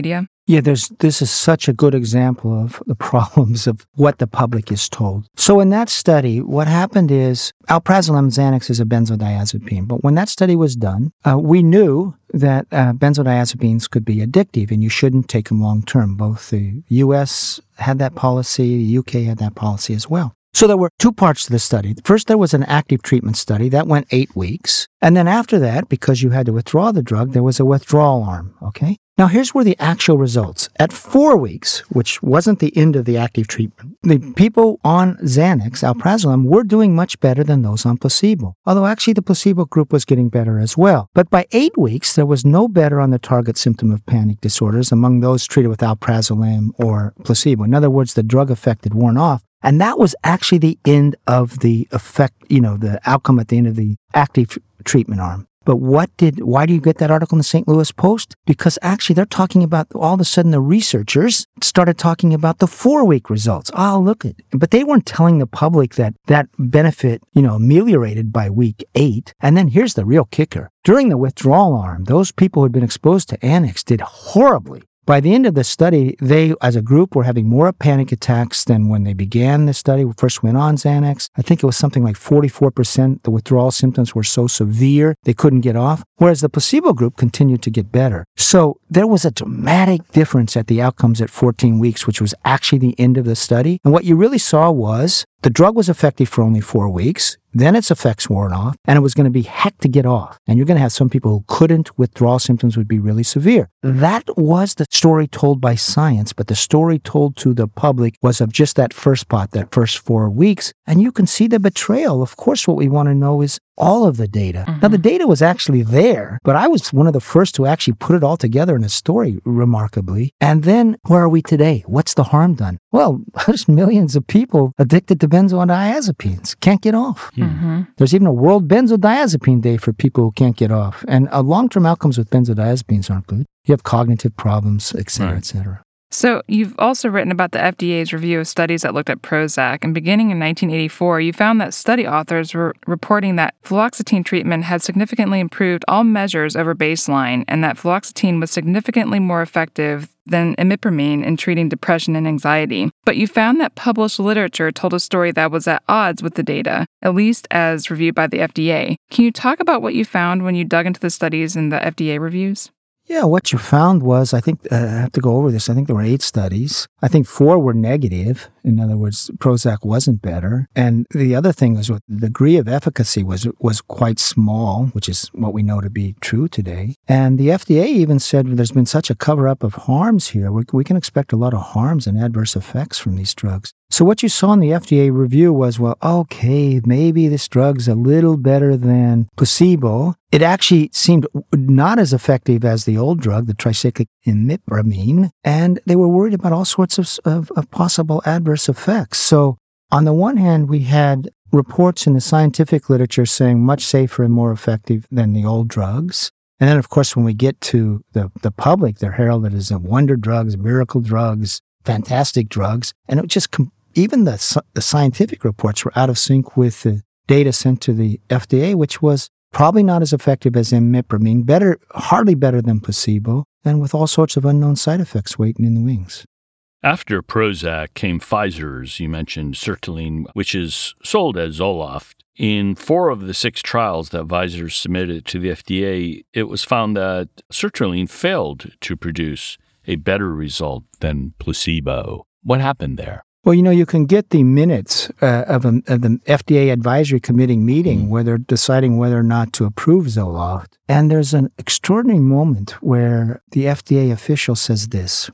Speaker 6: Yeah, this is such a good example of the problems of what the public is told. So in that study, what happened is alprazolam Xanax is a benzodiazepine. But when that study was done, we knew that benzodiazepines could be addictive and you shouldn't take them long term. Both the U.S. had that policy, the U.K. had that policy as well. So there were two parts to the study. First, there was an active treatment study. That went 8 weeks. And then after that, because you had to withdraw the drug, there was a withdrawal arm, okay? Now, here's where the actual results. At 4 weeks, which wasn't the end of the active treatment, the people on Xanax, alprazolam, were doing much better than those on placebo. Although actually the placebo group was getting better as well. But by 8 weeks, there was no better on the target symptom of panic disorders among those treated with alprazolam or placebo. In other words, the drug effect had worn off. And that was actually the end of the effect, the outcome at the end of the active treatment arm. But why do you get that article in the St. Louis Post? Because actually they're talking about, all of a sudden the researchers started talking about the 4-week results. Oh, look at it. But they weren't telling the public that benefit, ameliorated by week 8. And then here's the real kicker. During the withdrawal arm, those people who had been exposed to Annex did horribly. By the end of the study, they, as a group, were having more panic attacks than when they began the study, first went on Xanax. I think it was something like 44%. The withdrawal symptoms were so severe, they couldn't get off, whereas the placebo group continued to get better. So there was a dramatic difference at the outcomes at 14 weeks, which was actually the end of the study. And what you really saw was the drug was effective for only 4 weeks. Then its effects worn off, and it was going to be heck to get off. And you're going to have some people who couldn't. Withdrawal symptoms would be really severe. That was the story told by science, but the story told to the public was of just that first part, that first 4 weeks. And you can see the betrayal. Of course, what we want to know is all of the data. Mm-hmm. Now, the data was actually there, but I was one of the first to actually put it all together in a story, remarkably. And then, where are we today? What's the harm done? Well, there's millions of people addicted to benzodiazepines. Can't get off.
Speaker 4: Mm-hmm.
Speaker 6: There's even a World Benzodiazepine Day for people who can't get off. And long-term outcomes with benzodiazepines aren't good. You have cognitive problems, et cetera, et cetera.
Speaker 4: So you've also written about the FDA's review of studies that looked at Prozac, and beginning in 1984, you found that study authors were reporting that fluoxetine treatment had significantly improved all measures over baseline, and that fluoxetine was significantly more effective than imipramine in treating depression and anxiety. But you found that published literature told a story that was at odds with the data, at least as reviewed by the FDA. Can you talk about what you found when you dug into the studies in the FDA reviews?
Speaker 6: Yeah, what you found was, I think, I have to go over this. I think there were 8 studies. I think 4 were negative. In other words, Prozac wasn't better. And the other thing was the degree of efficacy was quite small, which is what we know to be true today. And the FDA even said there's been such a cover-up of harms here. We can expect a lot of harms and adverse effects from these drugs. So what you saw in the FDA review was, well, okay, maybe this drug's a little better than placebo. It actually seemed not as effective as the old drug, the tricyclic imipramine, and they were worried about all sorts of possible adverse effects. So on the one hand, we had reports in the scientific literature saying much safer and more effective than the old drugs. And then, of course, when we get to the public, they're heralded as wonder drugs, miracle drugs, fantastic drugs. And it just even the scientific reports were out of sync with the data sent to the FDA, which was probably not as effective as imipramine, hardly better than placebo, and with all sorts of unknown side effects waiting in the wings.
Speaker 5: After Prozac came Pfizer's, you mentioned sertraline, which is sold as Zoloft. In 4 of the 6 trials that Pfizer submitted to the FDA, it was found that sertraline failed to produce a better result than placebo. What happened there?
Speaker 6: Well, you can get the minutes of the FDA advisory committee meeting where they're deciding whether or not to approve Zoloft. And there's an extraordinary moment where the FDA official says this.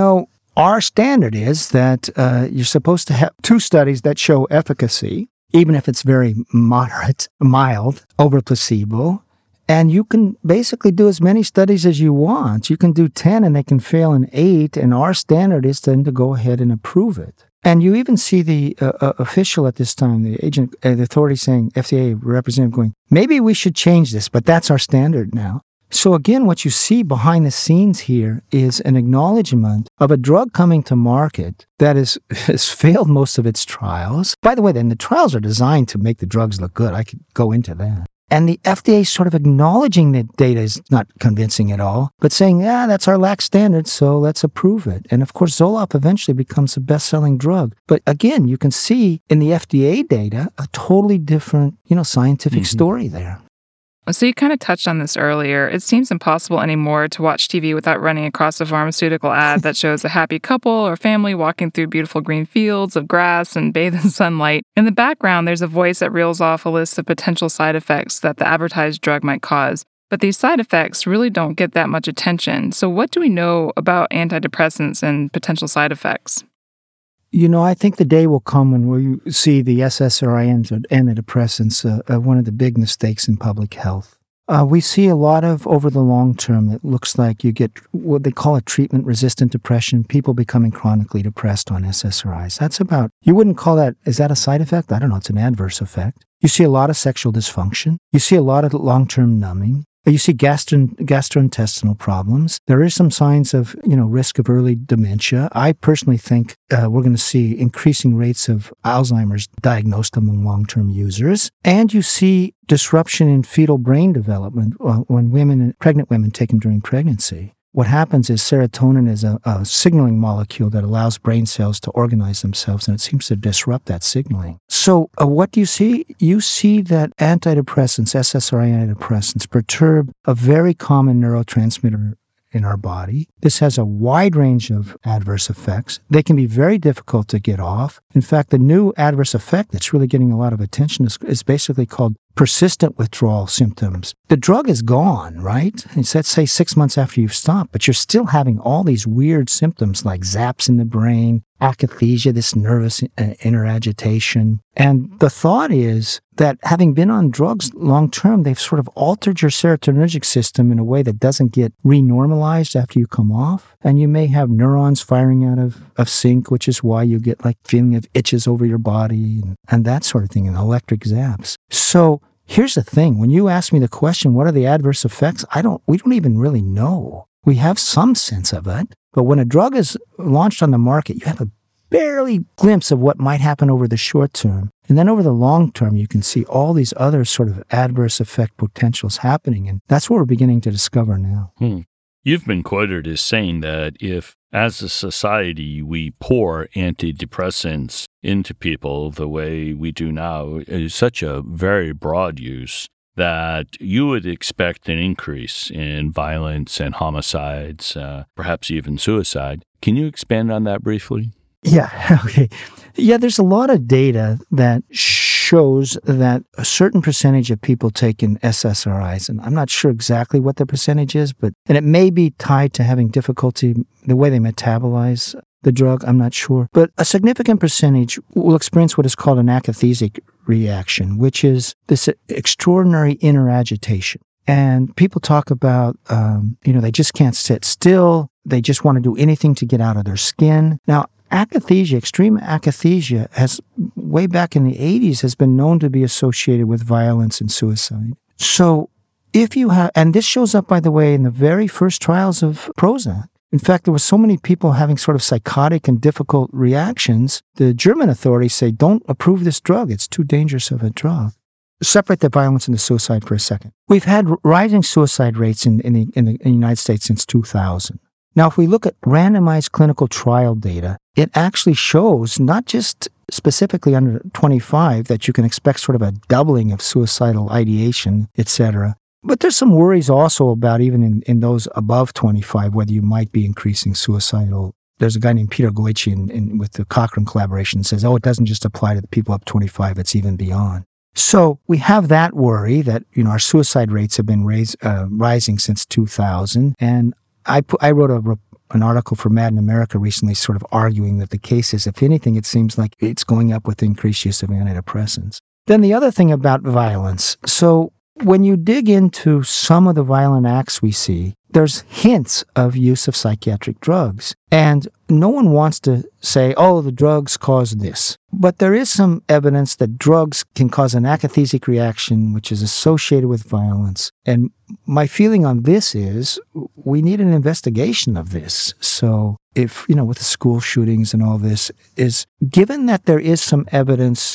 Speaker 6: Our standard is that you're supposed to have 2 studies that show efficacy, even if it's very mild, over placebo. And you can basically do as many studies as you want. You can do 10 and they can fail in 8. And our standard is then to go ahead and approve it. And you even see the official at this time, the authority saying, FDA representative going, maybe we should change this, but that's our standard now. So again, what you see behind the scenes here is an acknowledgement of a drug coming to market that has failed most of its trials. By the way, then the trials are designed to make the drugs look good. I could go into that. And the FDA is sort of acknowledging that data is not convincing at all, but saying, yeah, that's our lax standard, so let's approve it. And of course, Zoloft eventually becomes a best-selling drug. But again, you can see in the FDA data a totally different, scientific story there.
Speaker 4: So you kind of touched on this earlier. It seems impossible anymore to watch TV without running across a pharmaceutical ad that shows a happy couple or family walking through beautiful green fields of grass and bathe in sunlight. In the background, there's a voice that reels off a list of potential side effects that the advertised drug might cause. But these side effects really don't get that much attention. So what do we know about antidepressants and potential side effects?
Speaker 6: I think the day will come when we see the SSRIs and antidepressants, one of the big mistakes in public health. We see a lot of, over the long term, it looks like you get what they call a treatment-resistant depression, people becoming chronically depressed on SSRIs. That's about, you wouldn't call that, is that a side effect? I don't know, it's an adverse effect. You see a lot of sexual dysfunction. You see a lot of long-term numbing. You see gastrointestinal problems. There is some signs of, risk of early dementia. I personally think we're going to see increasing rates of Alzheimer's diagnosed among long-term users. And you see disruption in fetal brain development when pregnant women take them during pregnancy. What happens is serotonin is a signaling molecule that allows brain cells to organize themselves, and it seems to disrupt that signaling. So what do you see? You see that antidepressants, SSRI antidepressants, perturb a very common neurotransmitter in our body. This has a wide range of adverse effects. They can be very difficult to get off. In fact, the new adverse effect that's really getting a lot of attention is basically called persistent withdrawal symptoms. The drug is gone, right? It's, let's say 6 months after you've stopped, but you're still having all these weird symptoms like zaps in the brain, akathisia, this nervous inner agitation. And the thought is that having been on drugs long term, they've sort of altered your serotonergic system in a way that doesn't get renormalized after you come off. And you may have neurons firing out of sync, which is why you get like feeling of itches over your body and that sort of thing, and electric zaps. So here's the thing. When you ask me the question, what are the adverse effects? We don't even really know. We have some sense of it, but when a drug is launched on the market, you have a barely glimpse of what might happen over the short term. And then over the long term, you can see all these other sort of adverse effect potentials happening. And that's what we're beginning to discover now.
Speaker 5: You've been quoted as saying that if, as a society, we pour antidepressants into people the way we do now, is such a very broad use that you would expect an increase in violence and homicides, perhaps even suicide. Can you expand on that briefly?
Speaker 6: Yeah, okay. Yeah, there's a lot of data that shows that a certain percentage of people taking SSRIs, and I'm not sure exactly what the percentage is, and it may be tied to having difficulty, the way they metabolize the drug, I'm not sure. But a significant percentage will experience what is called an akathisic reaction, which is this extraordinary inner agitation. And people talk about, they just can't sit still. They just want to do anything to get out of their skin. Now, akathisia, extreme akathisia, has way back in the 80s has been known to be associated with violence and suicide. So if you have, and this shows up, by the way, in the very first trials of Prozac. In fact, there were so many people having sort of psychotic and difficult reactions. The German authorities say, don't approve this drug. It's too dangerous of a drug. Separate the violence and the suicide for a second. We've had rising suicide rates in the United States since 2000. Now, if we look at randomized clinical trial data, it actually shows not just specifically under 25 that you can expect sort of a doubling of suicidal ideation, etc. But there's some worries also about even in those above 25, whether you might be increasing suicidal. There's a guy named Peter Goichi with the Cochrane collaboration that says, it doesn't just apply to the people up 25, it's even beyond. So we have that worry that, our suicide rates have been rising since 2000. And I wrote an article for Mad in America recently sort of arguing that the case is, if anything, it seems like it's going up with increased use of antidepressants. Then the other thing about violence. So when you dig into some of the violent acts we see, there's hints of use of psychiatric drugs. And no one wants to say, the drugs cause this. But there is some evidence that drugs can cause an akathisic reaction, which is associated with violence. And my feeling on this is we need an investigation of this. So if, with the school shootings and all this, is given that there is some evidence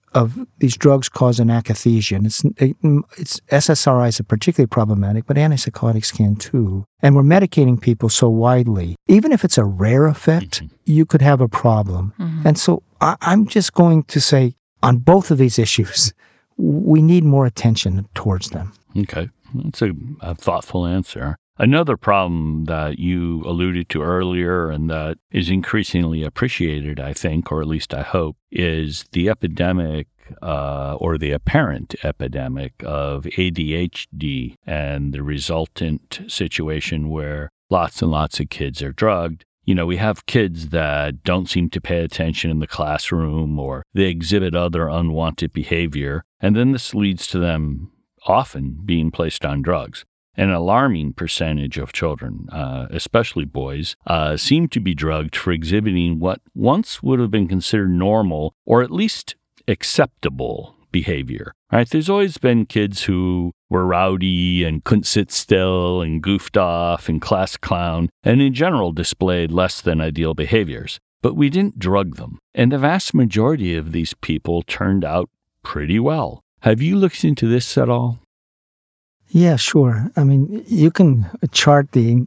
Speaker 6: of these drugs cause an akathisia. And it's SSRIs are particularly problematic, but antipsychotics can too. And we're medicating people so widely. Even if it's a rare effect, you could have a problem. And so I'm just going to say on both of these issues, we need more attention towards them.
Speaker 5: Okay. That's a thoughtful answer. Another problem that you alluded to earlier and that is increasingly appreciated, I think, or at least I hope, is the epidemic or the apparent epidemic of ADHD and the resultant situation where lots and lots of kids are drugged. You know, we have kids that don't seem to pay attention in the classroom or they exhibit other unwanted behavior, and then this leads to them often being placed on drugs. An alarming percentage of children, especially boys, seem to be drugged for exhibiting what once would have been considered normal or at least acceptable behavior. Right? There's always been kids who were rowdy and couldn't sit still and goofed off and class clown and in general displayed less than ideal behaviors. But we didn't drug them. And the vast majority of these people turned out pretty well. Have you looked into this at all?
Speaker 6: Yeah, sure. I mean, you can chart the...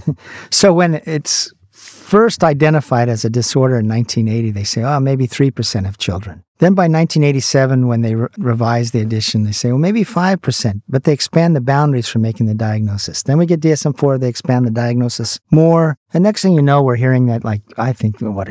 Speaker 6: So when it's first identified as a disorder in 1980, they say, maybe 3% of children. Then by 1987, when they revised the edition, they say, maybe 5%, but they expand the boundaries for making the diagnosis. Then we get DSM-4, they expand the diagnosis more. And next thing you know, we're hearing that, I think,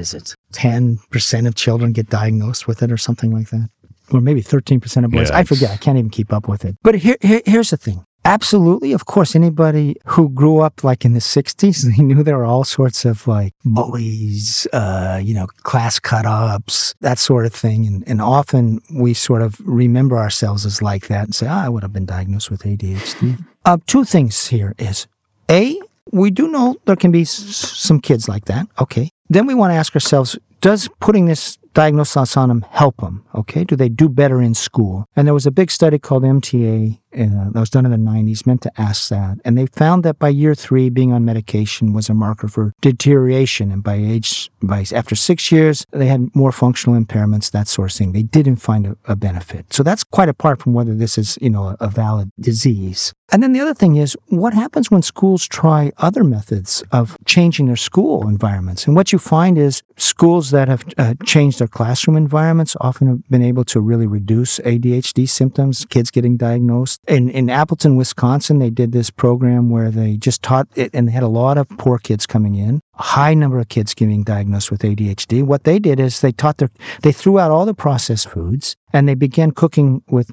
Speaker 6: 10% of children get diagnosed with it or something like that. Or maybe 13% of boys. I forget. I can't even keep up with it. But here's the thing. Absolutely. Of course, anybody who grew up in the 60s, they knew there were all sorts of bullies, class cut-ups, that sort of thing. And often we sort of remember ourselves as like that and say, I would have been diagnosed with ADHD. Two things here is, A, we do know there can be some kids like that. Okay. Then we want to ask ourselves, does putting this diagnosis on them help them? Okay. Do they do better in school? And there was a big study called MTA that was done in the 90s meant to ask that. And they found that by year 3, being on medication was a marker for deterioration. And after 6 years, they had more functional impairments, that sort of thing. They didn't find a benefit. So that's quite apart from whether this is, a valid disease. And then the other thing is, what happens when schools try other methods of changing their school environments? And what you find is schools that have changed their classroom environments often have been able to really reduce ADHD symptoms, kids getting diagnosed. In Appleton, Wisconsin, they did this program where they just taught it, and they had a lot of poor kids coming in, a high number of kids getting diagnosed with ADHD. What they did is they threw out all the processed foods, and they began cooking with,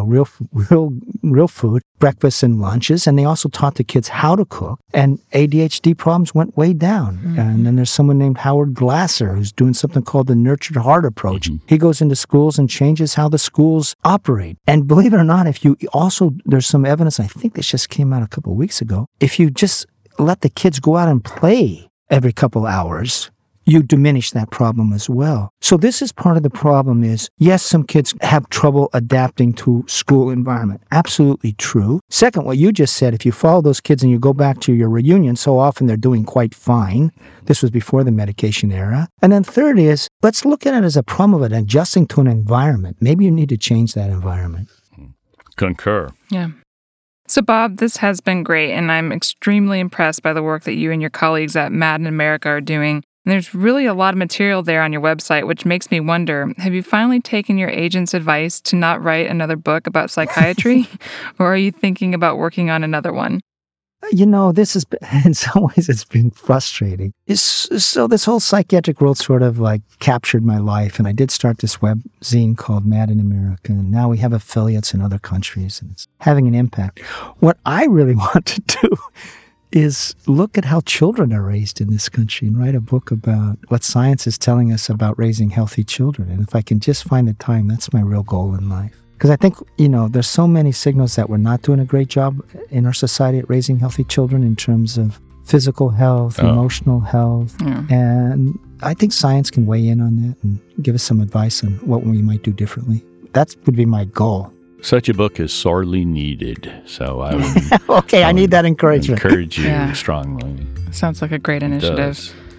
Speaker 6: real food, breakfasts and lunches. And they also taught the kids how to cook, and ADHD problems went way down. Mm-hmm. And then there's someone named Howard Glasser who's doing something called the Nurtured Heart approach. Mm-hmm. He goes into schools and changes how the schools operate. And believe it or not, there's some evidence, I think this just came out a couple of weeks ago, if you just let the kids go out and play every couple hours, you diminish that problem as well. So this is part of the problem is, yes, some kids have trouble adapting to school environment. Absolutely true. Second, what you just said, if you follow those kids and you go back to your reunion, so often they're doing quite fine. This was before the medication era. And then third is, let's look at it as a problem of it adjusting to an environment. Maybe you need to change that environment.
Speaker 5: Concur.
Speaker 4: Yeah. So, Bob, this has been great, and I'm extremely impressed by the work that you and your colleagues at Mad in America are doing. And there's really a lot of material there on your website, which makes me wonder, have you finally taken your agent's advice to not write another book about psychiatry? Or are you thinking about working on another one?
Speaker 6: This has been, in some ways, it's been frustrating. So this whole psychiatric world sort of captured my life. And I did start this web zine called Mad in America. And now we have affiliates in other countries, and it's having an impact. What I really want to do is look at how children are raised in this country and write a book about what science is telling us about raising healthy children. And if I can just find the time, that's my real goal in life. Because I think, there's so many signals that we're not doing a great job in our society at raising healthy children in terms of physical health, emotional health. Yeah. And I think science can weigh in on that and give us some advice on what we might do differently. That would be my goal.
Speaker 5: Such a book is sorely needed. So I would
Speaker 6: I need that encouragement.
Speaker 5: Encourage you strongly.
Speaker 4: Sounds like a great initiative.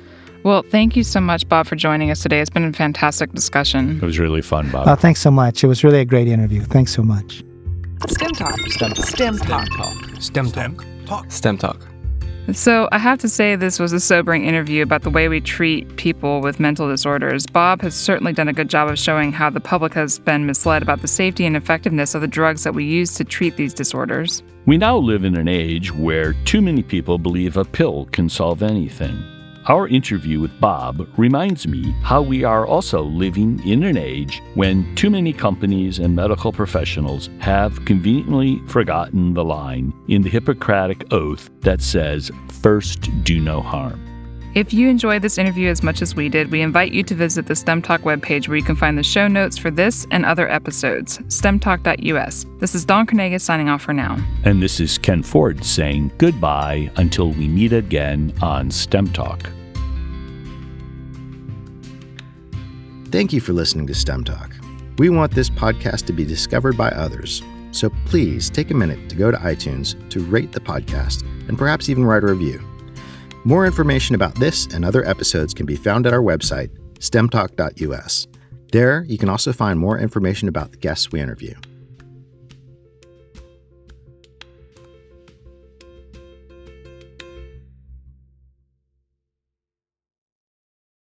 Speaker 4: Well, thank you so much, Bob, for joining us today. It's been a fantastic discussion.
Speaker 5: It was really fun, Bob.
Speaker 6: Thanks so much. It was really a great interview. Thanks so much.
Speaker 2: STEM Talk. STEM Talk.
Speaker 3: STEM Talk.
Speaker 2: STEM Talk.
Speaker 4: So I have to say this was a sobering interview about the way we treat people with mental disorders. Bob has certainly done a good job of showing how the public has been misled about the safety and effectiveness of the drugs that we use to treat these disorders.
Speaker 5: We now live in an age where too many people believe a pill can solve anything. Our interview with Bob reminds me how we are also living in an age when too many companies and medical professionals have conveniently forgotten the line in the Hippocratic Oath that says, "First, do no harm."
Speaker 4: If you enjoyed this interview as much as we did, we invite you to visit the STEM Talk webpage where you can find the show notes for this and other episodes, stemtalk.us. This is Dawn Kernagis signing off for now.
Speaker 5: And this is Ken Ford saying goodbye until we meet again on STEM Talk.
Speaker 1: Thank you for listening to STEM Talk. We want this podcast to be discovered by others, so please take a minute to go to iTunes to rate the podcast and perhaps even write a review. More information about this and other episodes can be found at our website, stemtalk.us. There, you can also find more information about the guests we interview.